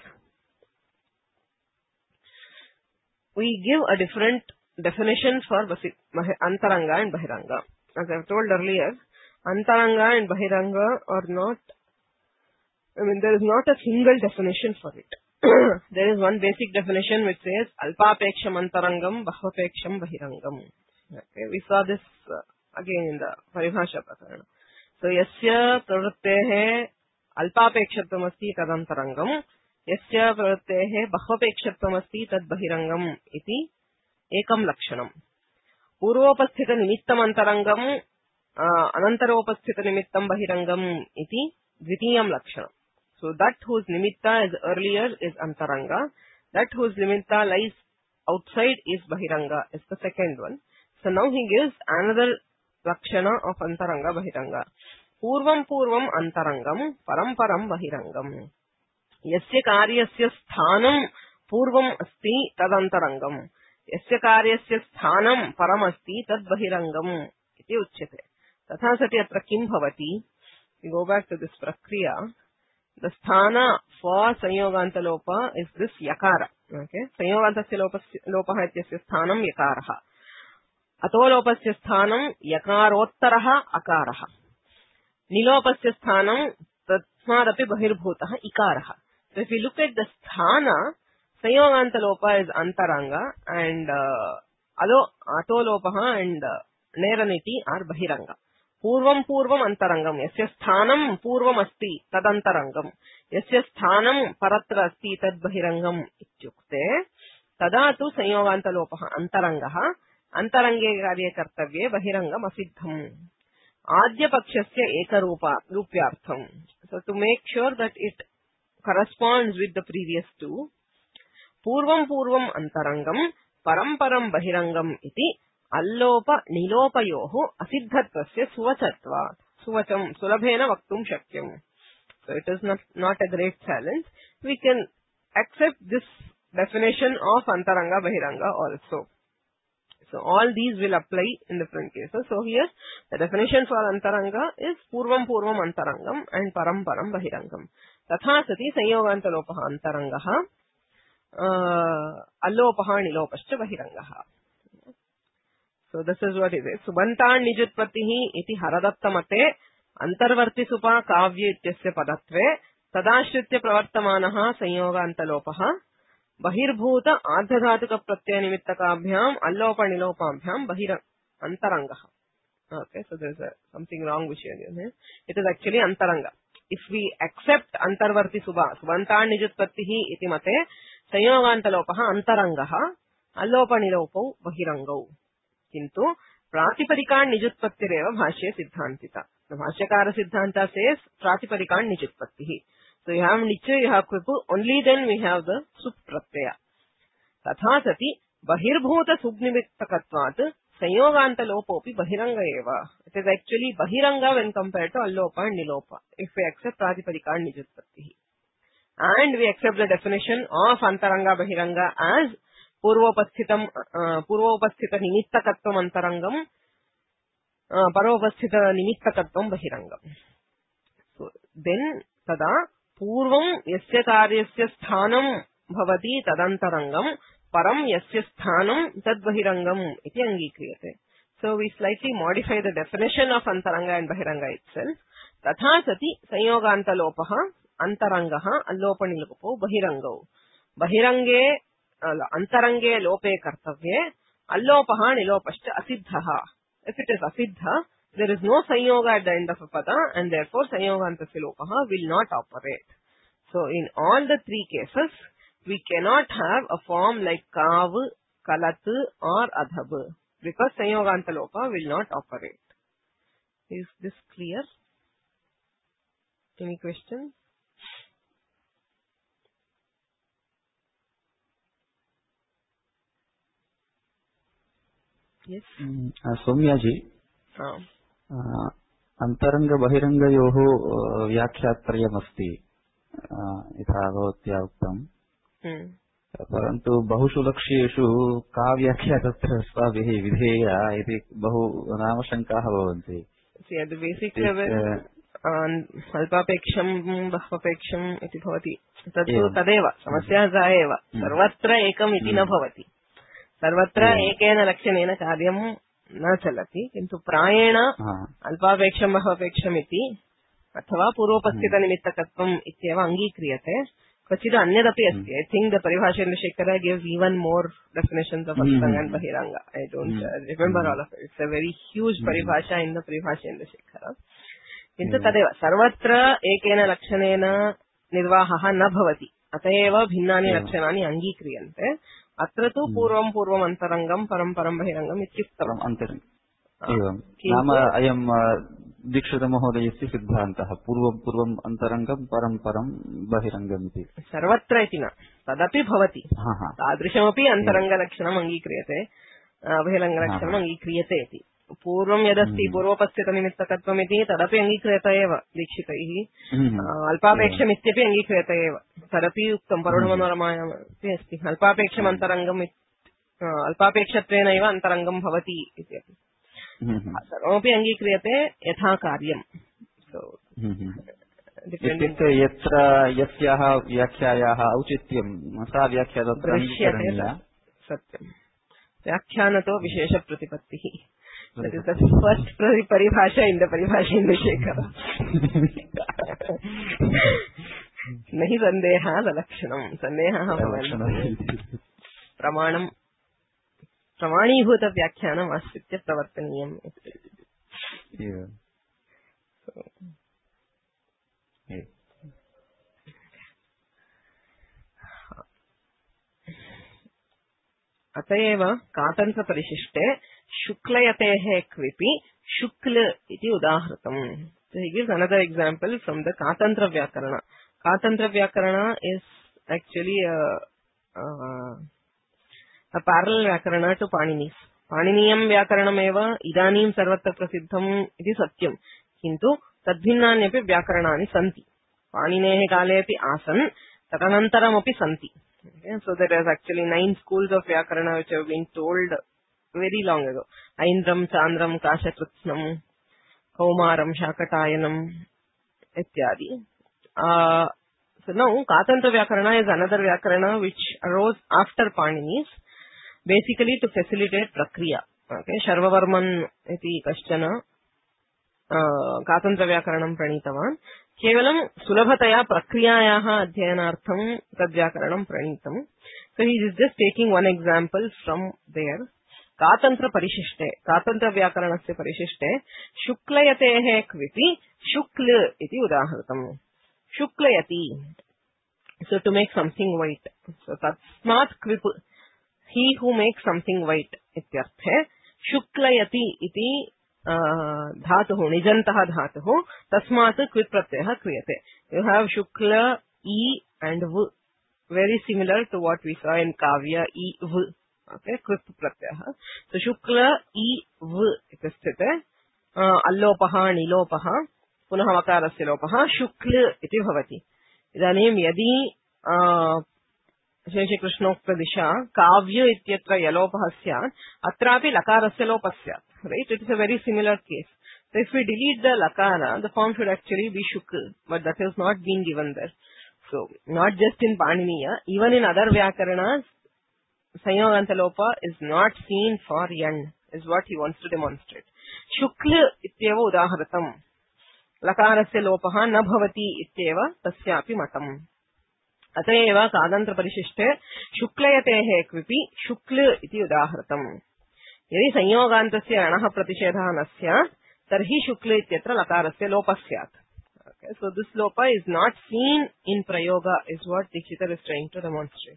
we give a different definition for antaranga and bahiranga. As I have told earlier, antaranga and bahiranga are not, there is not a single definition for it. There is one basic definition which says alpapeksham antarangam bahvapeksham bahirangam. Okay, we saw this again in the Paribhasha Prakarana. So yasya pravrittehe alpapekshत्वम् अस्ति तदंतरंगम यस्य प्रवृत्तेः bahvapekshत्वम् अस्ति तद bahirangam इति एकम लक्षणम. पूर्वोपस्थित निमित्तम अंतरंगम अनंतरोपस्थित निमित्तम bahirangam इति द्वितीयम लक्षणम. So that whose nimitta is earlier is antaranga. That whose nimitta lies outside is bahiranga. Is the second one. So now he gives another lakshana of antaranga bahiranga. Purvam antarangam, param bahirangam. यस्य कार्यस्य स्थानं पूर्वम् अस्ति तदन्तरङ्गम् यस्य कार्यस्य स्थानं परमस्ति तद् बहिरङ्गम् इति उच्यते। तथा सति अत्र किं भवति? Go back to this prakriya. The sthana for samyogantalopa is this yakara. Okay, संयोगान्तस्य लोपः इत्यस्य स्थानं यकारः, अतो लोपस्य स्थानं यकारोत्तरः अकारः, निलोपस्य स्थानं तस्मादपि बहिर्भूतः इकारः. So if you look at the sthana, संयोगान्तलोप is antaranga and atolopah and neraniti are bahiranga. पूर्वं अंतरंगम यस्य स्थानं पूर्वम् अस्ति तदन्तरंगम यस्य स्थानं परत्र अस्ति तद् बहिरंगम इत्युक्ते तदा तु संयोगान्तलोपः अंतरंगः अंतरंगे कार्ये कर्तव्ये बहिरंगम असिद्धम्. आद्यपक्षस्य एकरूप्यार्थम. So to make sure that it corresponds with the previous two, पूर्वं अंतरंगम परं बहिरंगम इति अल्लोप निलोपयोः असिद्धत्वस्य सुवचत्वात्. सुवचं सुलभेन वक्तुं शक्यम्. So it is not a great challenge. We can accept this definition of antaranga bahiranga also. So all these will apply in different cases. So here the definition for antaranga is पूर्वं antarangam and param bahirangam. तथा सति संयोगान्तलोपः अंतरंगः अल्लोपः निलोपश्च बहिरंगः. So this is what it is. सुबन्तान् निजुत्पत्तिः इति हरदत्तमते अन्तर्वर्तिसुपा काव्य इत्यस्य पदत्वे तदाश्रित्य प्रवर्तमानः संयोगान्तलोपः बहिर्भूत आर्धधातुकप्रत्ययनिमित्तकाभ्याम् अल्लोपनिलोपाभ्याम् अंतरंगः. Okay, so there is something wrong which here. It is actually antaranga. If we accept antarvarti subantan nijutpattihi iti mate संयोगान्तलोपः अंतरंगः अल्लोपनिलोपौ बहिरंगौ. किन्तु प्रातिपदिकान् निजुत्पत्तिरेव भाष्ये सिद्धान्तिता. The भाष्यकार सिद्धान्ता says प्रातिपदिकान् निजुत्पत्तिः. So you have niche, you have kripu, only then we have the sup pratyaya. तथा सति बहिर्भूत सुब्निमित्तकत्वात् संयोगान्तलोपोऽपि बहिरंग एव. It is actually bahiranga when compared to allopa and nilopa if we accept प्रातिपदिकान् निजुत्पत्तिः. And we accept the definition of antaranga bahiranga as पूर्वोपस्थित निमित्तकत्वम् अंतरंगम परोपस्थित निमित्तकत्वम् बहिरंगम. So then तदा पूर्वं यस्य कार्यस्य स्थानं भवति तदन्तरंगम परं यस्य स्थानं तद्बहिरंगम इति अंगीक्रियते. So we slightly modify the definition of antaranga and bahiranga itself. तथा सति संयोगान्तलोपः अंतरंगः अल्लोपनिलोपो बहिरंगौ. बहिरंगे अंतरंगे लोपे कर्तव्ये अल्लोपः निलोपश्च असिद्धः. If it is asiddha, there is no sanyoga at the end of a pada and therefore sanyogantasya lopaha will not operate. So in all the three cases, we cannot have a form like kav, kalat or adhab because sanyogantalopa will not operate. Is this clear? Any questions? Yes. सौम्याजी अंतरंग बहिरंगयोः व्याख्यात्रयमस्ति यथा भवत्या उक्तम्. परन्तु बहुषु लक्ष्येषु का व्याख्या तत्र अस्माभिः विधेया इति बहु नाम शङ्काः भवन्ति. अल्पापेक्षं बह्वपेक्षम् इति भवति. तदेव समस्या सा एव. सर्वत्र एकम् इति न भवति. सर्वत्र एकेन लक्षणेन कार्यं न चलति. किन्तु प्रायेण अल्पापेक्षं बह्वपेक्षम् इति अथवा पूर्वोपस्थितनिमित्तकत्वम् इत्येव अङ्गीक्रियते. क्वचित् अन्यदपि अस्ति. I think the Paribhashendra gives even more definitions of Ashtanga and Bahiranga. I don't remember all of it. It's a very huge Paribhasha in the Paribhashendra. किन्तु तदेव सर्वत्र एकेन लक्षणेन निर्वाहः न भवति. अत एव भिन्नानि लक्षणानि अङ्गीक्रियन्ते. अत्र तु पूर्वम् अंतरंगम परं बहिरंगम इत्युक्तम्. एवं नाम अयं दीक्षितमहोदयस्य सिद्धान्तः पूर्वम् अंतरंगम परं बहिरंगम् इति. सर्वत्र इति न, तदपि भवति. तादृशमपि अंतरंगलक्षणम् अङ्गीक्रियते, बहिरंगलक्षणम् अङ्गीक्रियते इति. पूर्वं यदस्ति पूर्वोपस्थितनिमित्तकत्वम् इति तदपि अङ्गीक्रियते एव दीक्षितैः. अल्पापेक्षमित्यपि अङ्गीक्रियते एव. तदपि उक्तं परुढमनोरमायाम् अस्ति अल्पापेक्षमन्तरङ्गम् अल्पापेक्षत्वेनैव अन्तरङ्गं भवति इति सर्वमपि अङ्गीक्रियते यथा कार्यम् इत्युक्ते यत्र यस्याः व्याख्यायाः औचित्यं सा व्याख्या तत्र दृश्यते सत्यं व्याख्यानतो विशेषप्रतिपत्तिः first paribhasha in the paribhasha Indushekhara न हि सन्देहः लक्षणं सन्देहः प्रमाणं प्रमाणीभूतव्याख्यानम् आश्रित्य प्रवर्तनीयम् अत एव कातन्त्रपरिशिष्टे शुक्लयतेः क्विपि शुक्ल इति उदाहृतम्. So he gives another example from the Katantra Vyakarana. Katantra Vyakarana is actually a parallel Vyakarana to Panini's. Paniniyam Vyakaranameva idanim sarvatra prasiddham iti satyam. Kintu tadbhinnanyapi Vyakaranaani santi. Paninehe kalepi asan tadanantaramopi santi. Okay, so there is actually 9 schools of Vyakarana which have been told very long ago. Aindram, Chandram, Kashakrutsnam, Kaumaram, Shakatayanam, ityadi. So now Katantra Vyakarana is another Vyakarana which arose after Panini's, basically to facilitate Prakriya. Okay, Sharvavarman iti kaschana Katantra Vyakaranam pranitavan. केवलं सुलभतया प्रक्रियायाः अध्ययनार्थं तद्व्याकरणं प्रणीतम्. So he is just taking one example from there. Katantra परिशिष्टे Katantra व्याकरणस्य परिशिष्टे शुक्लयतेः क्विपि शुक्ल इति उदाहृतम्. शुक्लयति, so to make something white. So तस्मात् क्विप्, he who makes something white इत्यर्थे शुक्लयति इति धातुः निजन्तः धातुः तस्मात् क्वित् प्रत्ययः क्रियते. You have shukla e and v, very similar to what we saw in kavya e v. Okay, क्वित् प्रत्ययः. So shukla e v इति स्थिते अल्लोपः निलोपः पुनः वकारस्य लोपः शुक्ल इति भवति. इदानीं यदि शेषकृष्णोक्तदिशा काव्य इत्यत्र यलोपः स्यात् अत्रापि लकारस्य लोपः स्यात्. Right? It is a very similar case. So if we delete the lakara, the form should actually be shukl, but that has not been given there. So not just in Paniniya, even in other Vyakaranas, Sanyogantalopa is not seen for yan, is what he wants to demonstrate. Shukla ityeva udaharatam. Lakarasya lopaha na bhavati ityeva tasyapi matam. Atayeva kadantra parishishte shuklayatehe kvipi shukla iti udaharatam. यदि संयोगान्तस्य अणः प्रतिषेधः न स्यात् तर्हि शुक्ल इत्यत्र लकारस्य लोपः स्यात्. Okay, so this lopa is not seen in prayoga is what Dikshita is trying to demonstrate.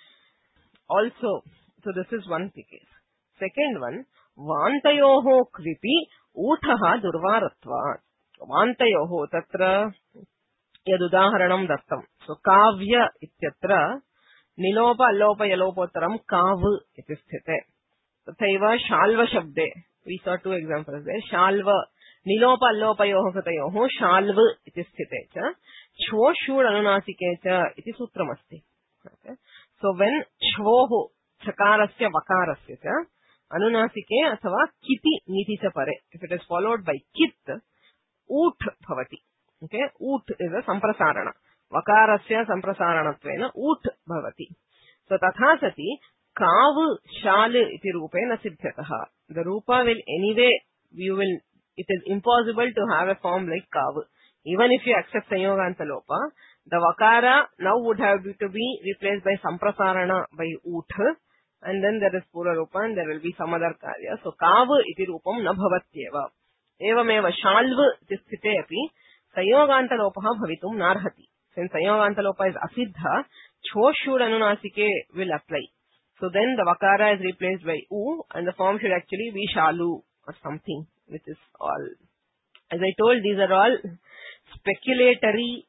Also, so this is one case. Second one, vantayoho kvipi uthaha durvaratvat. Vantayoho tatra yadudaharanam dattam. So kavya ityatra nilopa allopa yalopottaram kav iti sthite. तथैव शाल्व शब्दे we saw 2 examples there. Shalva निलोप अल्लोपयोः कृतयोः Shalva इति स्थिते च छ्वो शूड् अनुनासिके च इति सूत्रमस्ति. So when छ्वोः छकारस्य वकारस्य च अनुनासिके अथवा किति नीति च परे, if it is followed by कित् ऊठ भवति. Okay, ऊठ is a सम्प्रसारण, वकारस्य सम्प्रसारणत्वेन ऊठ भवति. So तथा सति काव शाल इति रूपेण सिद्ध्यतः. The rupa will anyway, it is impossible to have a form like kav. Even if you accept sanyoganta lopa, the vakara now would have to be replaced by samprasarana by utha, and then there is pura rupa and there will be some other karya. So kav iti rupam na bhavatyeva. Evameva shalv iti sthite api sanyoganta lopaha bhavitum narhati. Since sanyoganta lopa is asiddha, chho shud anunasike will apply. So then the vakara is replaced by u and the form should actually be shalu or something, which is all. As I told, these are all speculatory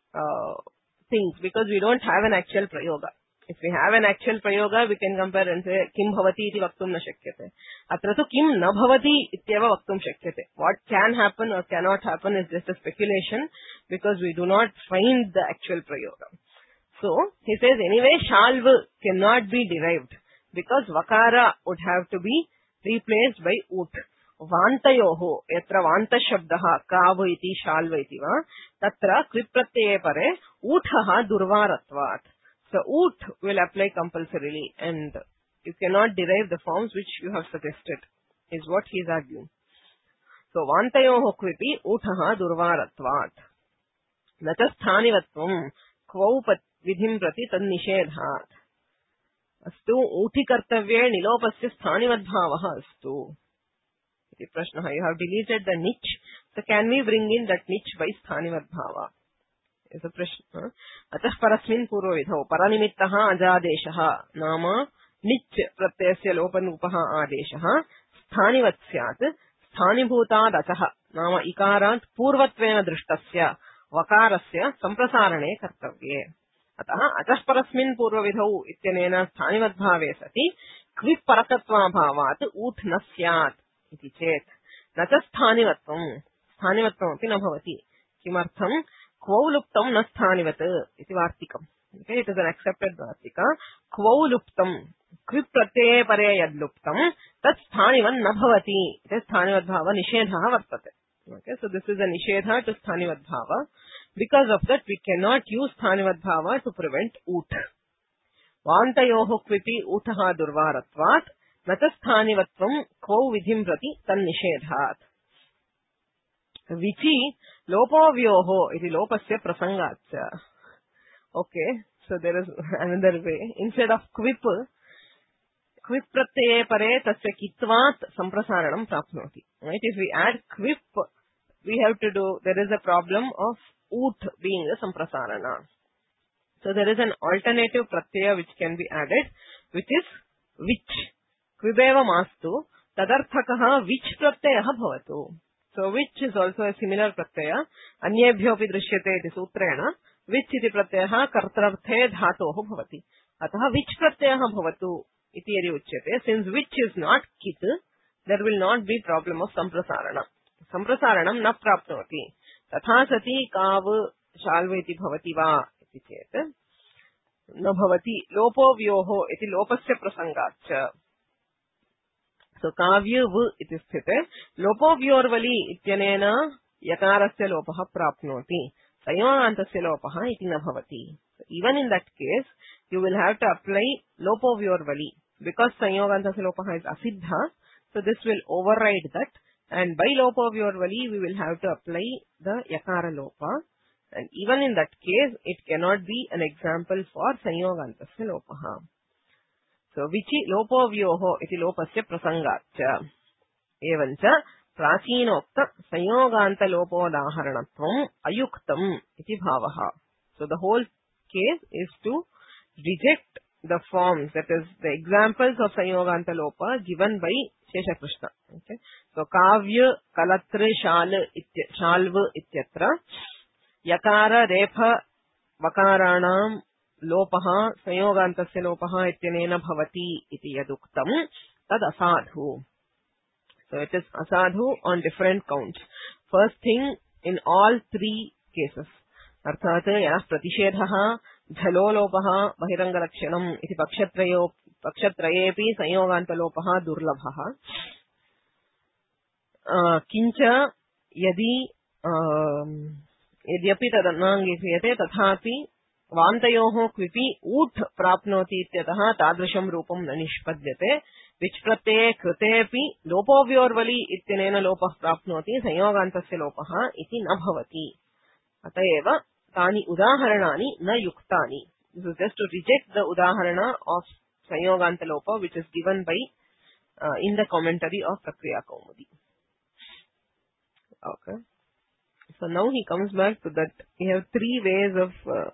things because we don't have an actual prayoga. If we have an actual prayoga, we can compare and say, kim bhavati iti vaktum na shakyate. Atra tu kim na bhavati ityeva vaktum shakyate. What can happen or cannot happen is just a speculation because we do not find the actual prayoga. So he says anyway shalv cannot be derived because vakara would have to be replaced by ut. Vantayoho yatra vanta shabdaha kav iti shalv iti va tatra kvip pratyaya pare uthaha durvaratvat. So ut will apply compulsorily and you cannot derive the forms which you have suggested is what he is arguing. So vantayoho kvipi uthaha durvaratvat. Nacha sthanivatvam kvau vidhim prati tad nishedhat. Astu uthi kartavye nilopasya sthanivatbhavah astu. Prashna, you have deleted the niche, so can we bring in that niche by sthanivatbhava? Is a prashna. Atah parasmin purvavidhau paranimittaha ajadeshaha nama niche pratyasya lopanupaha adeshaha sthanivat syat sthanibhutad achaha nama ikarat purvatvena drishtasya vakarasya samprasarane kartavye. Atah atah parasmin purvavidhau ityanena sthanivatbhave sati kvip parakatva bhavat ut na syat iti chet nacha sthanivatvam api na bhavati kimartham kvau luptam na sthanivat iti vartikam. Okay, it is an accepted vartika. Kvau luptam kvip pratyaya pare yad luptam tat sthanivan na bhavati. It is sthanivat bhava nishedha vartate. Okay, so this is a nishedha to sthanivat bhava. Because of that we cannot use sthanivat bhava to prevent ut. Vantayoho kvipi utaha durvaratvat nacha sthanivatvam kvau vidhim prati tan nishedhat. Vichi lopavyoho iti lopasya prasangatya. Okay, so there is another way. Instead of kvip pratyaya pare tasya kitvat samprasaranam prapnoti. Right? If we add kvip, we have to do, there is a problem of ut being the samprasarana. So there is an alternative pratyaya which can be added, which is which. Kvibeva mastu tadarthakaha which pratyaya bhavatu. So which is also a similar pratyaya. Anyebhyopi drishyate iti sutrena which iti pratyaya kartarthe dhatoho bhavati. Ataha which pratyaya bhavatu iti yadi uchyate. Since which is not kit, there will not be problem of samprasarana. Samprasaranam na prapnoti. Tatha sati kav shalva iti bhavati va iti chet na bhavati. Lopo vyoho iti lopasya prasangacha. So kavya v iti sthite lopo vyorvali ityanena yakarasya lopaha prapnoti. Sayogantasya lopaha iti na bhavati. So even in that case, you will have to apply lopo vyorvali. Because sayogantasya lopaha is asiddha, so this will override that. And by lopo vyorvali, we will have to apply the yakara lopa. And even in that case, it cannot be an example for sayogantasya lopaha. So, vichi lopo vyoho iti lopasya prasangacha. Evancha prachinokta sayoganta lopo daharanatvam ayuktam iti bhavaha. So, the whole case is to reject the forms, that is, the examples of sayoganta lopa given by Shesha Krishna. Okay. So, kavya, kalatra, shalv ityatra, yakara, repha, vakaranam, lopaha sayogantasya lopaha ityanena bhavati iti yaduktam tad asadhu. So it is asadhu on different counts. First thing, in all three cases. Arthat yanah pratishedhaha dhalo lopaha bahiranga lakshanam iti pakshatrayepi sayoganta lopaha durlabhaha. Kincha yadi yadyapi tadanangifyate tathapi Vantayoho kvipi ut prapnoti ityataha tadrisham rupam na nishpadyate which pratyaya kritepi lopo vyorvali ityanena lopah prapnoti sayogantasya lopaha iti na bhavati. Atayeva tani udaharanani na yuktani. This is just to reject the udaharana of sayoganta lopa which is given by in the commentary of Prakriya Kaumudi. Okay. So now he comes back to that. We have three ways of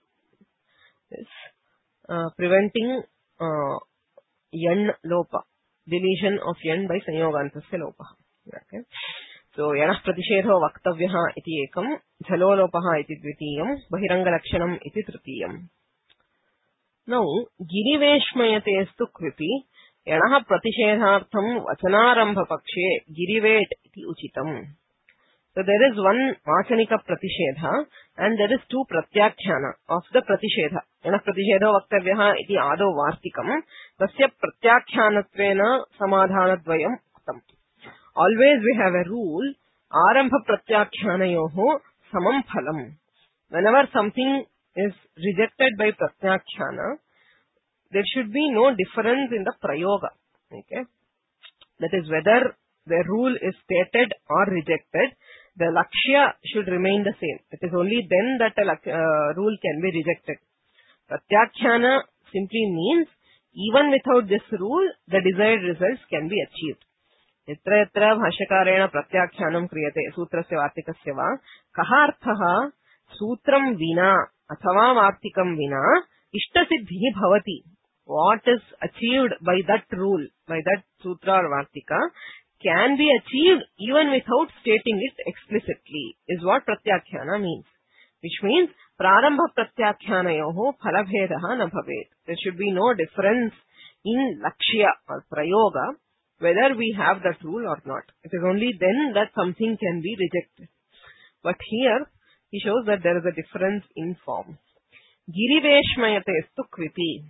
preventing yan lopa, deletion of yan by sanyogantasya lopa. Okay. So yanah pratishedho vaktavyaha iti ekam, jhalo lopaha iti dvitiyam, bahiranga lakshanam iti tritiyam. Now giriveshmayate stu kvipi yanah pratishedhartham vachanarambha pakshe girivet iti uchitam. So there is one vachanika pratishedha and there is two pratyakhyana of the pratishedha. Yana pratishedha vaktavyaha iti ado vartikam tasya pratyakhyanatvena samadhanadvayam uktam. Always we have a rule, arambha pratyakhyanayoho samam phalam. Whenever something is rejected by pratyakhyana, there should be no difference in the prayoga. Okay? That is, whether the rule is stated or rejected, the lakshya should remain the same. It is only then that a rule can be rejected. Pratyakhyana simply means even without this rule, the desired results can be achieved. Yatra yatra bhashyakarena pratyakhyanam kriyate sutrasya vartikasya va kaha arthaha sutram vina athava vartikam vina ishtasiddhi bhavati. What is achieved by that rule, by that sutra or vartika, can be achieved even without stating it explicitly, is what pratyakhyana means. Which means, prarambha pratyakhyanayoho phalabhedaha na bhavet. There should be no difference in lakshya or prayoga, whether we have that rule or not. It is only then that something can be rejected. But here, he shows that there is a difference in form. Giriveshmayate estu kvipi.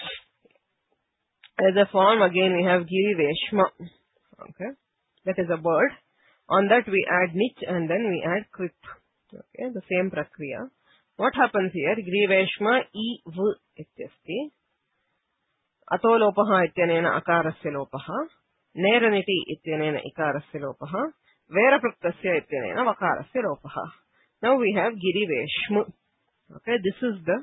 As a form, again we have giriveshma. Okay, that is a bird. On that we add nich and then we add kvip. Okay, the same prakriya. What happens here? Giriveshma i v ityasti. Ato lopaha ityanena akarasya lopaha. Neraniti ityanena ikarasya lopaha. Vera praktasya ityanena vakarasya lopaha. Now we have giriveshma. Okay, this is the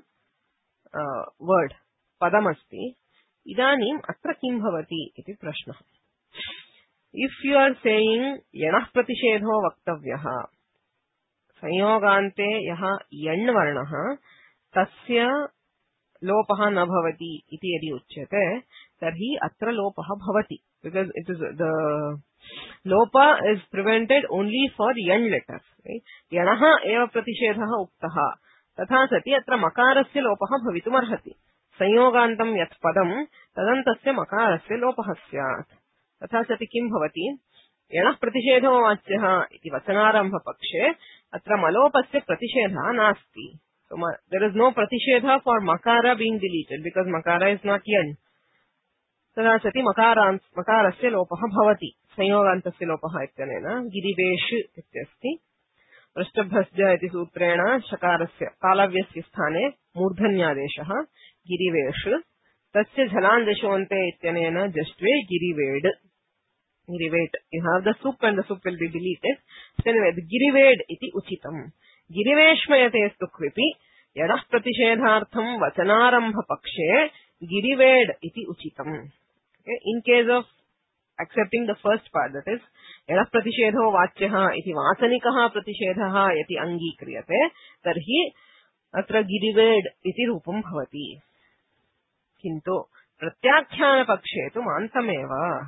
word. Padamasti. Idanim atra kim bhavati iti prashna. If you are saying yanah pratishedho vaktavyaha sanyogante yaha yan varnaha tasya lopaha na bhavati iti yadi uchyate tarhi atra lopaha bhavati, because it is the lopa is prevented only for yan letters, right? Yanaha eva pratishedha uktaha tatha sati atra makarasya lopaha bhavitum arhati. संयोगान्तं यत् पदं तदन्तस्य मकारस्य लोपः स्यात्. तथा सति किं भवति? यणः प्रतिषेधो वाच्यः इति वचनारम्भपक्षे अत्र मलोपस्य प्रतिषेधः नास्ति. So there is no प्रतिषेधः for makara being deleted because makara is not yan. तथा सति मकारस्य लोपः भवति. संयोगान्तस्य लोपः इत्यनेन गिरिवेश इत्यस्ति. पृष्ठभ्यस्ज इति सूत्रेण शकारस्य तालव्यस्य स्थाने मूर्धन्यादेशः गिरिवेश. तस्य झलान्देशोन्ते इत्यनेन जष्ट्वे गिरिवेड. Girived. You have the sup and the sup will be deleted. So anyway, the girived iti uchitam. Giriveshmayate stu kvipi yadah pratishedhartham vachanarambha pakshe girived iti uchitam. Okay? In case of accepting the first part, that is yadah pratishedho vachyaha iti vasanikaha pratishedhaha yati angikriyate tarhi atra girived iti rupam bhavati. Kintu pratyakhyana pakshe tu mantameva.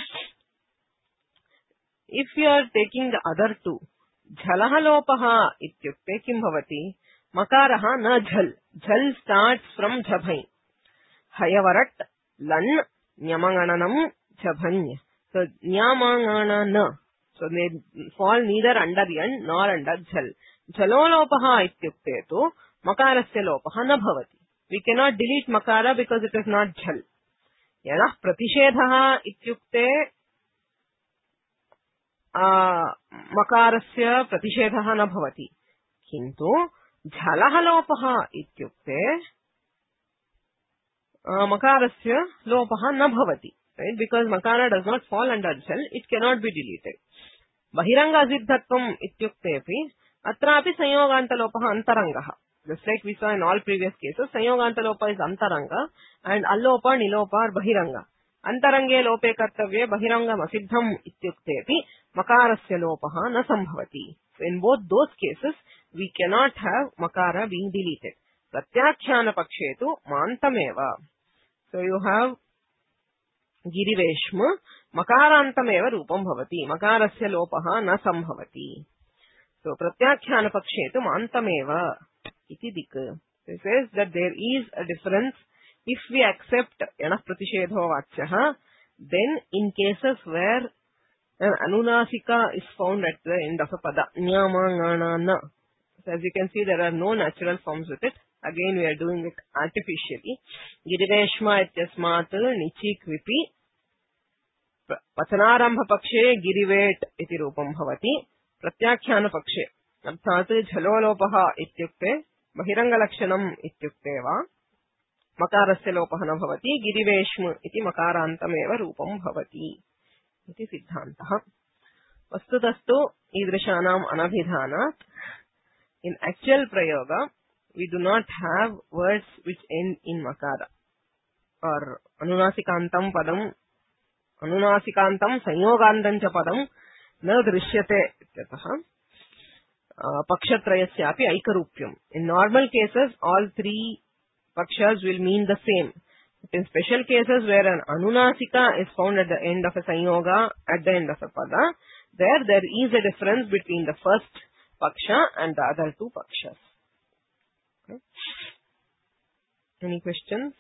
If you are taking the other two, jhalaha lopaha ityukte kim bhavati? Makaraha na jhal. Jhal starts from jhabhai. Hayavarat, lan, nyamangananam, jhabhany. So, nyamanganana. So, they fall neither under yan nor under jhal. Jhalolopaha ityukte tu makarasya lopaha na bhavati. We cannot delete makara because it is not jhal. Yanah pratishedhaha ityukte makarasya pratishedhaha na bhavati. Kintu jhalaha lopaha ityukte makarasya lopaha na bhavati. Right? Because makara does not fall under jhal, it cannot be deleted. Bahiranga siddhatvam ityuktepi atrapi sanyoganta lopaha antarangaha. Just like we saw in all previous cases, sanyoganta lopa is antaranga and allopa, nilopa are bahiranga. Antarange lope kartavye bahirangam asiddham ityuktepi makarasya lopaha na sambhavati. So in both those cases, we cannot have makara being deleted. Pratyakhyana pakshetu mantameva. So you have giriveshma makarantameva rupam bhavati. Makarasya lopaha na sambhavati. So pratyakhyana pakshetu mantameva. Iti dik. It says that there is a difference. If we accept yanah pratishedho vachyaha, then in cases where And anunasika is found at the end of a pada. Nyama, ngana, na. So as you can see, there are no natural forms with it. Again, we are doing it artificially. Giriveshma ityasmat nichi kvipi. Pachanarambha pakshe girivet iti rupam bhavati. Pratyakhyana pakshe. Arthat jhalolopaha ityukte. Bahirangalakshanam ityukte va. Makarasya lopaha na bhavati. Giriveshma iti makarantameva rupam bhavati. Iti siddhantah. Vastutastu idrishanam anabhidhanat. In actual prayoga, we do not have words which end in makara. Or anunasikantam padam, anunasikantam sanyogantam cha padam na drishyate ityatah. Pakshatrayasyapi aikarupyam. In normal cases, all three pakshas will mean the same. But in special cases where an anunasika is found at the end of a sanyoga, at the end of a pada, there is a difference between the first paksha and the other two pakshas. Okay. Any questions?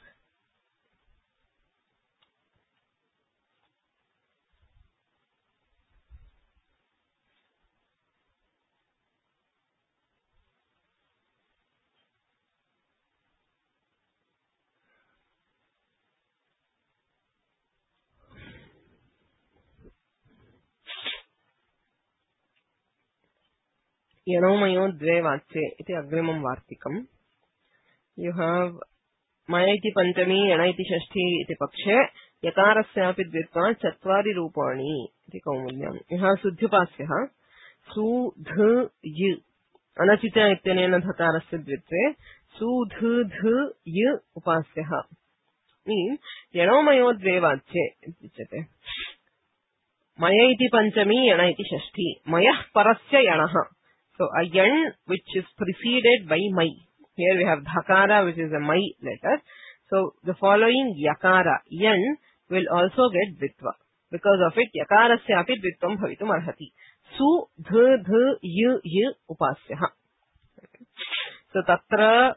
Yanomayo dve vache iti agrimam vartikam. You have maya iti panchami, yana iti shashti iti pakshe, yakarasyapi dvitva chatvari rupani iti kaumudyam. You have suddhyapasya, su, dh, y. Anachita ityanena dhakarasya dvitve, su, dh, dh, y upasya. Means, yanomayo dve vache iti maya iti panchami, yana iti shashti. Mayah parasya yanaha. So, a yan which is preceded by mai. Here we have dhakara which is a mai letter. So, the following yakara, yan, will also get dvitva. Because of it, yakarasya api dvitvam bhavitum arhati. Su, dh, dh, y upasya. So, tatra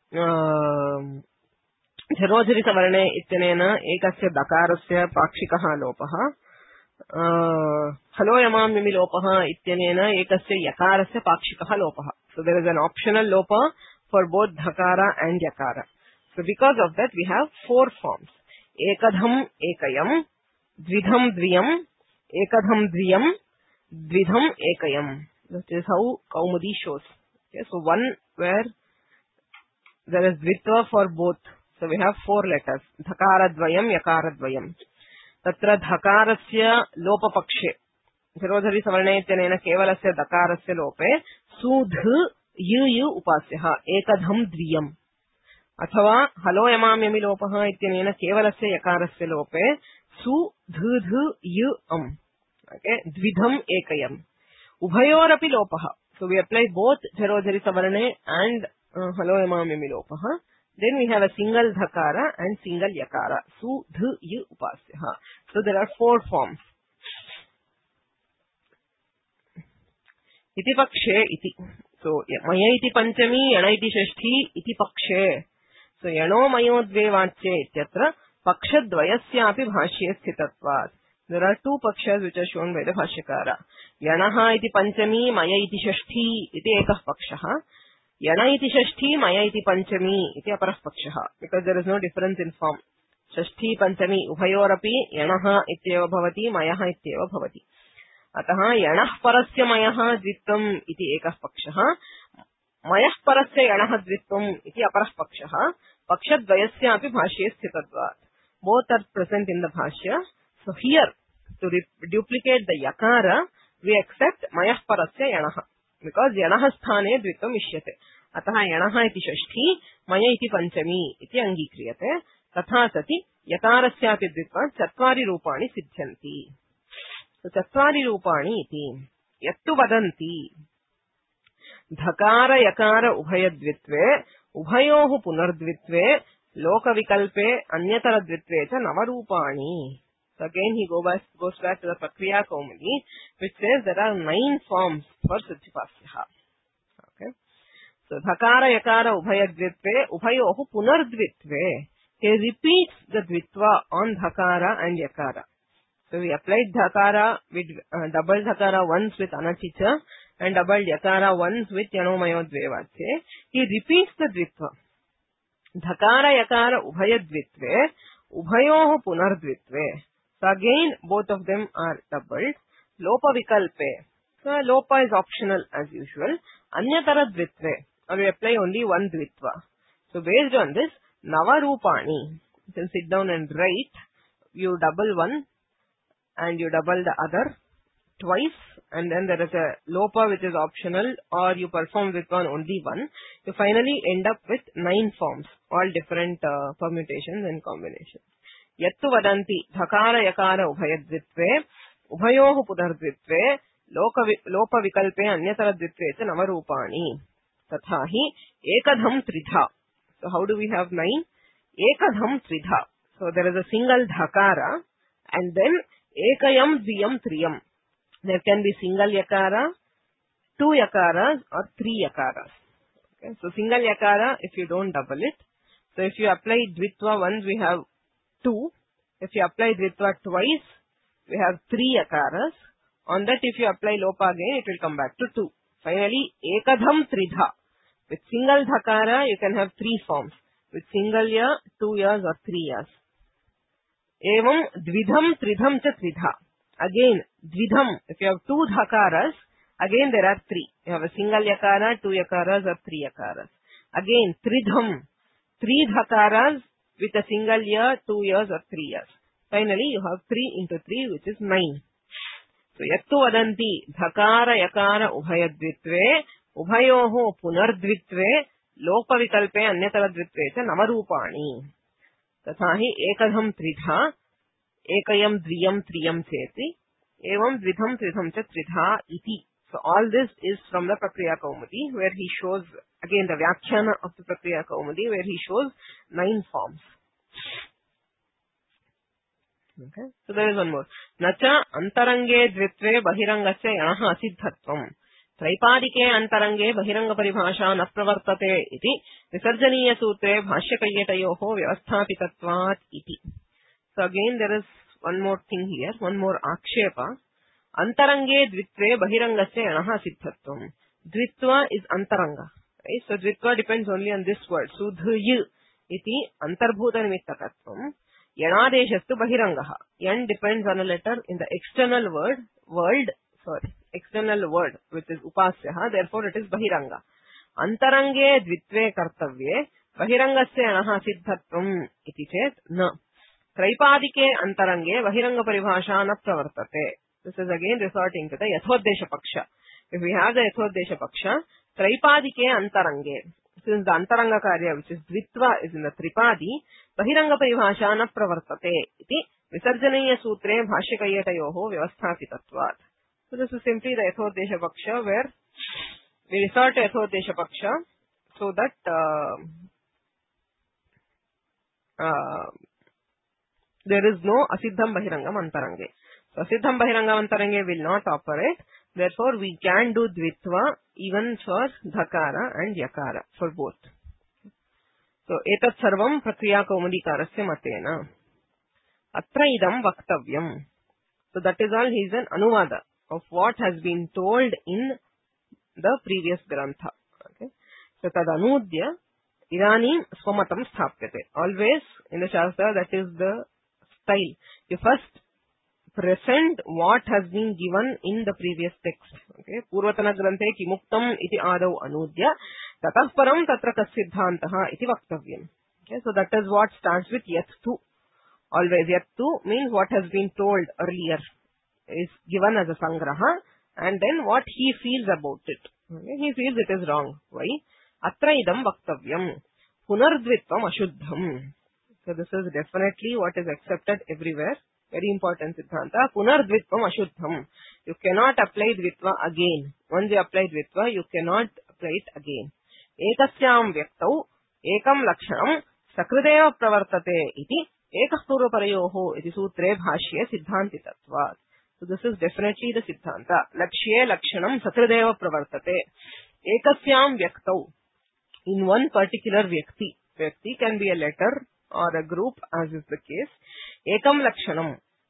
dharojari savarne ityanena ekasya dakarasya pakshikaha lopaha. Halo yamam mimi lopaha ityanena ekasya yakarasya pakshikaha lopaha. So there is an optional lopa for both dhakara and yakara. So because of that we have four forms. Ekadham ekayam, dvidham dviyam, ekadham dviyam, dvidham ekayam. That is how Kaumudi shows. Okay, so one where there is dvitva for both. So we have four letters. Dhakara dvayam, yakara dvayam. Tatra dhakarasya lopa pakshe. Dhirodhari savarne ityanena kevalasya dhakarasya lope su dh yu upasyaha ekadham dviyam. Athava halo yamam yami lopaha ityanena kevalasya yakarasya lope su dh yu am. Okay, dvidham ekayam. Ubhayorapi lopaha. So we apply both dhirodhari savarne and halo yamam yami lopaha. Then we have a single dhakara and single yakara. Su, dh, y, upasyaha. So there are four forms. Iti pakshe iti. So maya iti panchami, yana iti shashti iti pakshe. So yano mayo dve vache ityatra pakshadvayasya api bhashye sthitatvat. There are two pakshas which are shown by the bhashyakara. Yanaha iti panchami, maya iti shashti iti ekah pakshaha. Yana iti shashti, maya iti panchami iti aparah pakshaha. Because there is no difference in form. Shashti, panchami, ubhayorapi yanaha ityeva bhavati, mayaha ityeva bhavati. Ataha yanah parasya mayaha dvitvam iti ekah pakshaha. Mayah parasya yanah dvitvam iti aparah pakshaha. Pakshadvayasya api bhashye sthitatvat. Both are present in the bhashya. So here, to duplicate the yakara, we accept mayah parasya yanaha. Because yanaha sthane dvitvam ishyate. Ataha yanaha iti shashti, maya iti panchami iti angikriyate. Tatha sati yakarasyapi dvitvam chatvari rupani siddhyanti. So chatvari rupani iti yattu vadanti. Dhakara yakara ubhayadvitve, ubhayohu punardvitve, lokavikalpe anyatara dvitve cha navarupani. So again he goes back to the Prakriya Kaumudi, which says there are 9 forms for Suddhipasya. Okay. So Dhakara Yakara Ubhayadvitve, Ubhayohu Punardvitve. He repeats the Dvitva on Dhakara and Yakara. So we applied dhakara with double dhakara once with anachicha and double yakara once with yanomayo dvevache. He repeats the dvitva. Dhakara yakara ubhayadvitve, ubhayoh punardvitve. So again, both of them are doubled. Lopa vikalpe. So lopa is optional as usual. Anyatara dvitve. Or we apply only one dvitva. So based on this, navarupani. You can sit down and write. You double one and you double the other twice, and then there is a lopa which is optional, or you perform with only one. You finally end up with 9 forms, all different permutations and combinations. Yattu vadanti dhakara yakara ubhayadvitve, ubhayoh punardvitve, lopa vikalpe anyatara dvitve cha navarupani. Tathahi ekadham tridha. So how do we have 9? Ekadham tridha. So there is a single dhakara, and then ekayam dviyam triyam. There can be single yakara, 2 yakaras, or 3 yakaras. Okay? So single yakara if you don't double it. So if you apply dvitva once, we have 2. If you apply dvitva twice, we have 3 yakaras. On that, if you apply lopa again, it will come back to 2. Finally, ekadham tridha. With single dhakara, you can have 3 forms. With single ya, 2 years or 3 years. Evam dvidham tridham cha tridha. Again, dvidham, if you have 2 dhakaras, again there are 3. You have a single yakara, 2 yakaras or 3 yakaras. Again, tridham, 3 dhakaras with a single year, 2 years or 3 years. Finally, you have 3 into 3, which is 9. So, yattu vadanti dhakara yakara ubhayadvitve, ubhayoho punardvitve, lopa vikalpe anyatara dvitve cha namarupani. Tathahi ekadham tridha, ekayam dviyam triyam cheti, evam dvidham tridham cha tridha iti. So all this is from the Prakriya Kaumudi, where he shows, again the Vyakhyana of the Prakriya Kaumudi, where he shows 9 forms. Okay. So there is one more. Nacha antarange dvitve bahirangasya yanaha asiddhatvam. Traipadike antarange bahiranga paribhasha na pravartate iti visarjaniya sutre bhashyakayyatayoho vyavasthapitatvat iti. So again there is one more thing here, one more akshepa. Antarange dvitve bahirangasya yanaha siddhatvam. Dvitva is antaranga. Right? So dvitva depends only on this word. Sudhy iti antarbhuta nimittakatvam. Yanadeshastu bahirangaha. Yan depends on a letter in the external word, which is upasyaha. Therefore it is bahiranga. Antarange dvitve kartavye bahirangasya yanaha siddhatvam iti chet na. Traipadike antarange bahiranga paribhasha na pravartate. This is again resorting to the yathodesha paksha. If we have the yathodesha paksha, traipadike antarange. Since the antaranga karya, which is dvitva, is in the tripadi, bahiranga paribhasha na pravartate iti visarjanaya sutre bhashyakayyatayoho vyavasthapitatvat. So this is simply the yathodesha paksha, where we resort to yathodesha paksha so that there is no asiddham bahirangam antarange. So asiddham bahirangam antarange will not operate. Therefore, we can do dvitva even for dhakara and yakara, for both. So, etat sarvam prakriya kaumadikarasya matena. Atra idam vaktavyam. So, that is all. He is an anuvada of what has been told in the previous grantha. Okay. So, tad anudya idanim swamatam sthapyate. Always in the Shastra, that is the style. You first present what has been given in the previous text. Okay. Purvatana granthe kimuktam iti adau anudya tatah param tatra kassiddhantaha iti vaktavyam. Okay. So that is what starts with yattu. Always yattu means what has been told earlier is given as a sangraha, and then what he feels about it. Okay. He feels it is wrong. Why? Atra idam vaktavyam. Punardvitvam ashuddham. So this is definitely what is accepted everywhere. Very important siddhanta. Punardvitvam ashuddham. You cannot apply dvitva again. Once you apply dvitva, you cannot apply it again. Ekasyam vyaktau ekam lakshanam sakrideva pravartate iti ekah purvaparayoho iti sutre bhashye siddhantitatvat. So this is definitely the siddhanta. Lakshye lakshanam sakrideva pravartate. Ekasyam vyaktau. In one particular vyakti. Vyakti can be a letter or a group, as is the case. Ekam lakshanam.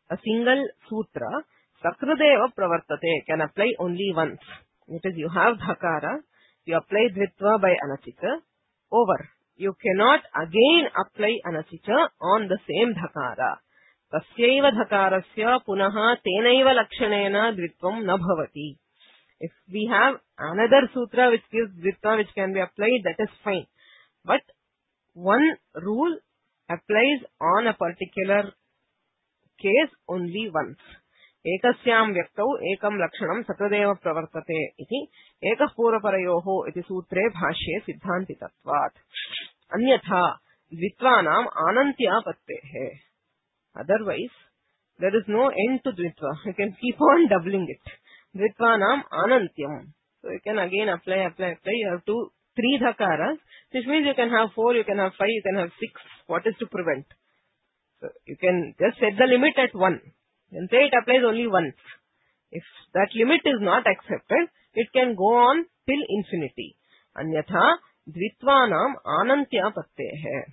a single sutra, sakrideva pravartate, can apply only once. It is, you have dhakara, you apply dvitva by anachita, over. You cannot again apply anachita on the same dhakara. Tasyaiva dhakarasya punaha tenaiva lakshanena dvitvam na bhavati. If we have another sutra which gives dvitva which can be applied, that is fine. But one rule applies on a particular case only once. Ekasyam vyaktau ekam lakshanam sakradeva pravartate iti ekah purvaparayoho iti sutre bhashye siddhantitatvat. Anyatha dvitvanam anantya pattehe. Otherwise, there is no end to dvitva. You can keep on doubling it. Dvitvanam anantyam. So you can again apply. You have 3 dhakaras, which means you can have 4, you can have 5, you can have 6. What is to prevent? So you can just set the limit at 1 and say it applies only once. If that limit is not accepted, it can go on till infinity. Anyatha dvitvanam anantya pattehe.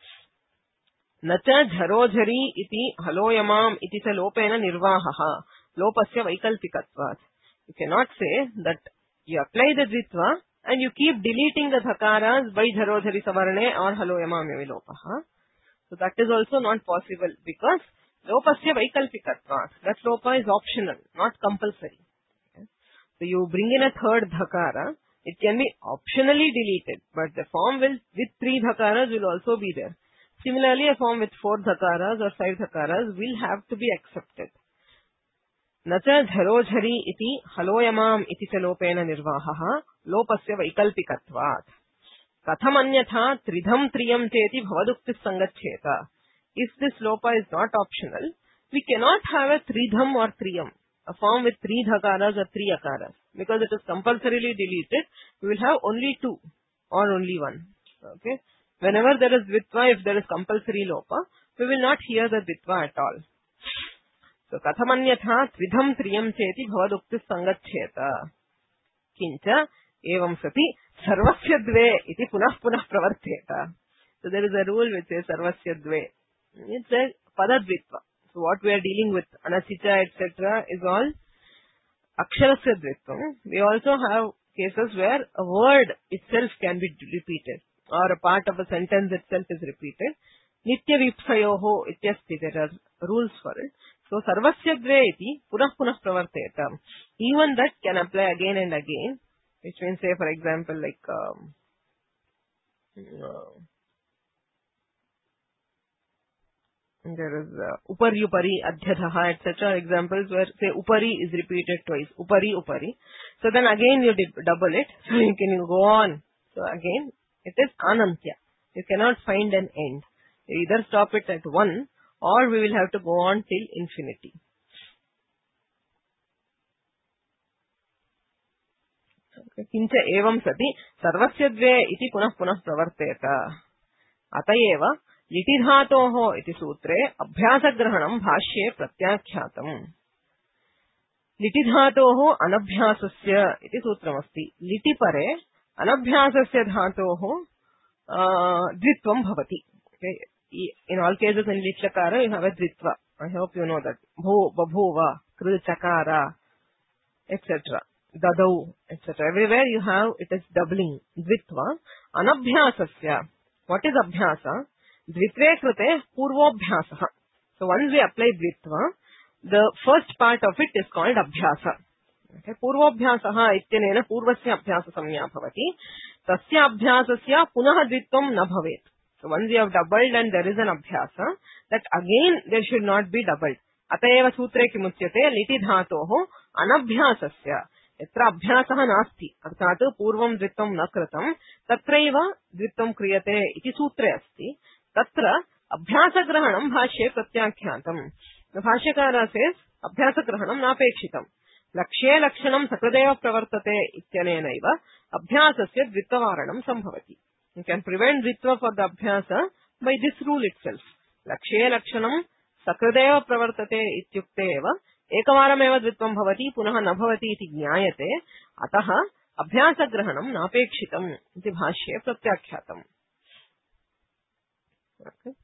Nacha jharojhari iti haloyamam iti sa lopena nirvahaha. Lopasya vaikalpikatvat. You cannot say that you apply the dvitva and you keep deleting the dhakaras by jharodhari savarne or haloyamam lopaha. So that is also not possible because lopasya vaikalpikatvat. That lopa is optional, not compulsory. Okay. So you bring in a third dhakara, it can be optionally deleted, but the form with 3 dhakaras will also be there. Similarly, a form with 4 dhakaras or 5 dhakaras will have to be accepted. Nacha jharojhari iti haloyamam iti cha lopena nirvahaha lopasya vaikalpikatvat. Katham anyatha tridham triyam cheti bhavaduktis sangacheta. If this lopa is not optional, we cannot have a tridham or triyam, a form with 3 dhakaras or 3 akaras. Because it is compulsorily deleted, we will have only 2 or only 1. Okay. Whenever there is dvitva, if there is compulsory lopa, we will not hear the dvitva at all. So, kathamanyatha tvidham triyam cheti bhavaduktis sangacheta. Kincha evam sati sarvasya dve iti punah pravarteta. So, there is a rule which says sarvasya dve. It's a padadvitva. So, what we are dealing with, anasicha, etc. is all aksharasya dvitva. We also have cases where a word itself can be repeated or a part of a sentence itself is repeated. Nitya vipsayoho ityasti. There are rules for it. So, sarvasya dve iti punah pravarteta. Even that can apply again and again, which means, say, for example, like there is upari upari adhyatha, etc. examples where, say, upari is repeated twice. Upari upari. So, then again you double it. So, you can go on. So, again, it is anantya. You cannot find an end. You either stop it at 1 or we will have to go on till infinity. Kincha evam sati sarvasya dve iti punah pravarteta. Atayeva liti dhatoho iti sutre abhyasa grahanam bhashye pratyakhyatam. Liti dhatoho anabhyasasya iti sutramasti. Liti pare anabhyasasya dhatoho dvitvam bhavati. Okay. In all cases in litlakara you have a dvitva. I hope you know that. Bho, babhuva, kru, chakara, etc. Dadau, etc. Everywhere you have, it is doubling. Dvitva. Anabhyasasya. What is abhyasa? Dvitve krute purvobhyasaha. So once we apply dvitva, the first part of it is called abhyasa. Okay. Purvobhyasaha ityanena purvasya abhyasa samya bhavati. Tasya abhyasasya punaha dvitvam na bhavet. So once you have doubled and there is an abhyasa, that again there should not be doubled. Atayeva sutre kimuchyate liti dhatoho anabhyasasya. Yatra abhyasaha nasti. Arthat purvam dvitvam na kritam. Tatraiva dvitvam kriyate iti sutre asti. Tatra abhyasa grahanam bhashye pratyakhyatam. The bhashyakara says abhyasa grahanam napekshitam. Lakshye lakshanam sakradeva pravartate ityanenaiva abhyasasya dvitvaranam sambhavati. You can prevent dvitva for the abhyasa by this rule itself. Lakshye lakshanam sakradeva pravartate ityukte eva ekavaram eva dvitvam bhavati punaha na bhavati iti jnayate ataha abhyasa grahanam napekshitam iti bhashye pratyakhyatam. Okay.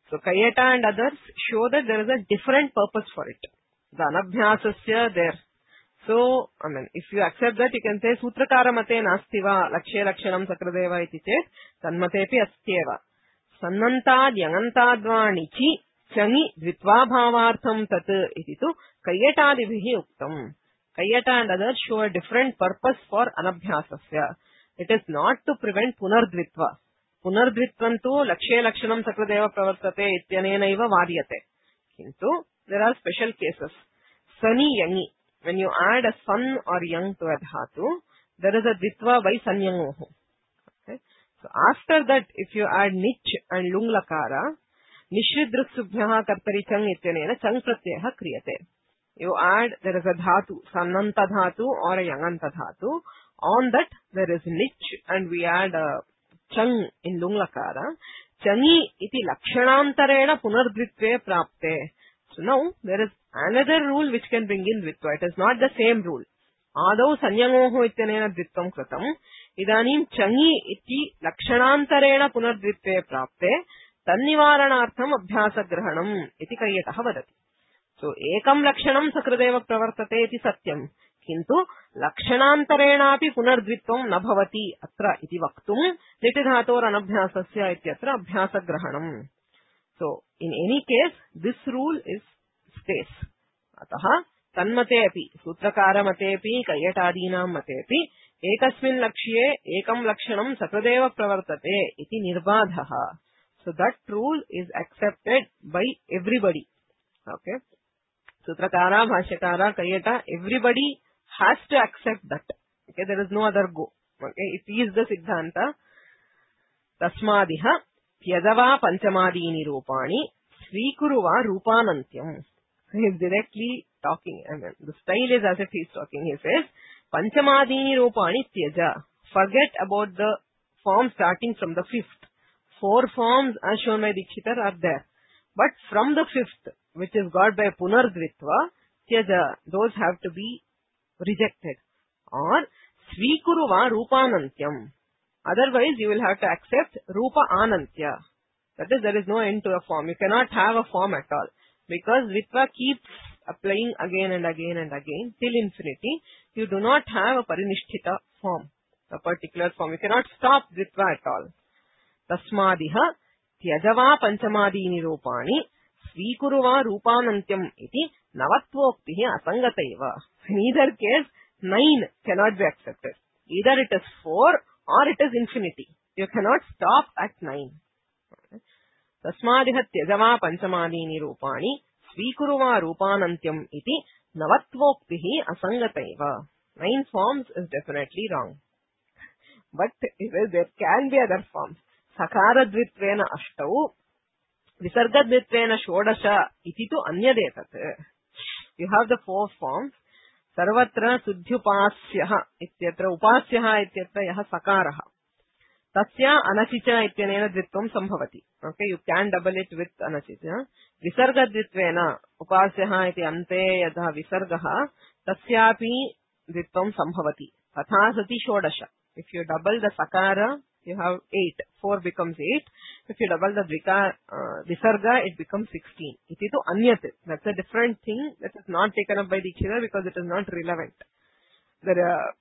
So Kayyata and others show that there is a different purpose for it. The anabhyasasya there. So, if you accept that, you can say Sutrakara mate nastiva lakshe lakshanam sakradeva iti chet tanmatepi astyeva. Sannantad yangantadvani chi changi dvitva bhavartham tat iti tu kayyatadibhihi uktam. Kayyata and others show a different purpose for anabhyasasya. It is not to prevent punardvitva. Punardvitvantu lakshe lakshanam sakradeva pravartate ityanenaiva varyate. Kintu, there are special cases. Sani yangi. When you add a sun or yang to a dhatu, there is a dvitva by sanyangoho. Okay? So after that, if you add nich and lung lakara, nishridruksubhyaha kartari chang ityanena chang pratyaha kriyate. You add, there is a dhatu, sannanta dhatu or a yanganta dhatu. On that, there is nich and we add a chang in lung lakara. Changi iti lakshanantarena punardvitve prapte. So now, there is another rule which can bring in dvitva. It is not the same rule. Adau sanyangoho ityanena dvitvam kratam. Idanim changi iti lakshanantarena punardvitve prapte. Tannivaranartham abhyasa grahanam iti kayyatah vadati. So, ekam lakshanam sakradeva pravartate iti satyam. Kintu, lakshanantarena api punardvitvam na bhavati atra iti vaktum litidhator anabhyasasya ityatra abhyasa grahanam. So, in any case, this rule is stays. Ataha, tanmate api, sutrakara mate api, kayyatadinam mate api, ekasmin lakshye, ekam lakshanam sakradeva pravartate, iti nirbadhaha. So, that rule is accepted by everybody. Okay. Sutrakara, bhashyakara, kayyata, everybody has to accept that. Okay, there is no other go. Okay, it is the siddhanta. Tasmadiha, tyajava panchamadini rupani, swikuruva rupanantyam. He is directly talking. The style is as if he is talking. He says, panchamadini rupani tyaja. Forget about the form starting from the fifth. 4 forms as shown by Dikshitar are there. But from the fifth, which is got by punardvitva, tyaja, those have to be rejected. Or, swikuruva rupanantyam. Otherwise, you will have to accept rupa anantya. That is, there is no end to a form. You cannot have a form at all. Because vitva keeps applying again and again and again till infinity. You do not have a parinishthita form, a particular form. You cannot stop vitva at all. Tasmadiha tyajava panchamadini rupani swikuruva rupanantyam iti navatvoktihi asangataiva. In either case, 9 cannot be accepted. Either it is 4 or it is infinity. You cannot stop at 9. Tasmadiha tyajava panchamadini rupani swikuruva rupanantyam iti navatvoktihi asangataiva. 9 forms is definitely wrong. But there can be other forms. Sakaradvitvena ashtau, visargadvitvena shodasha iti tu anyadetat. You have the 4 forms. Sarvatra suddhyupasyaha ityatra upasyaha ityatra yaha sakaraha. Tasya anachicha ityanena dvitvam sambhavati. Okay, you can double it with anachicha. Visargadvitvena upasyaha iti ante yadha visargaha tasyapi dvitvam sambhavati. Tatha sati shodasha. If you double the sakara, you have 8. 4 becomes 8. If you double the visarga, it becomes 16. Iti tu anyat. That's a different thing that is not taken up by Dikshita because it is not relevant. The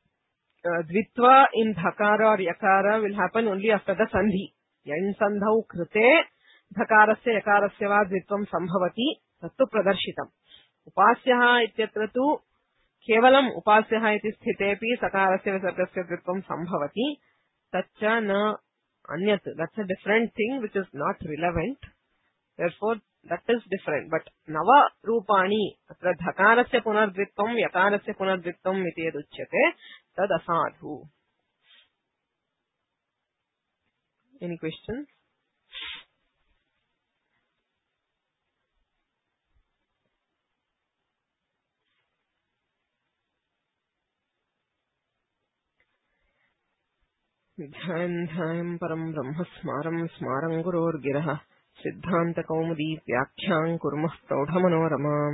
dvitva in dhakara or yakara will happen only after the sandhi. Yan sandhau krite dhakarasya yakarasya va dvitvam sambhavati tattu pradarshitam. Upasyaha ityatra tu kevalam upasyaha iti sthitepi sakarasya visargasya dvitvam sambhavati. Tacha na anyat. That's a different thing which is not relevant. Therefore, that is different. But nava rupani, atra dhakarasya punardvitvam, yakarasya punardvitvam iti yaduchyate, tad asadhu. Any questions? Dhyan param brahma smaram guroor girah siddhanta kaumudi vyakhyang kurmah taudha manoramam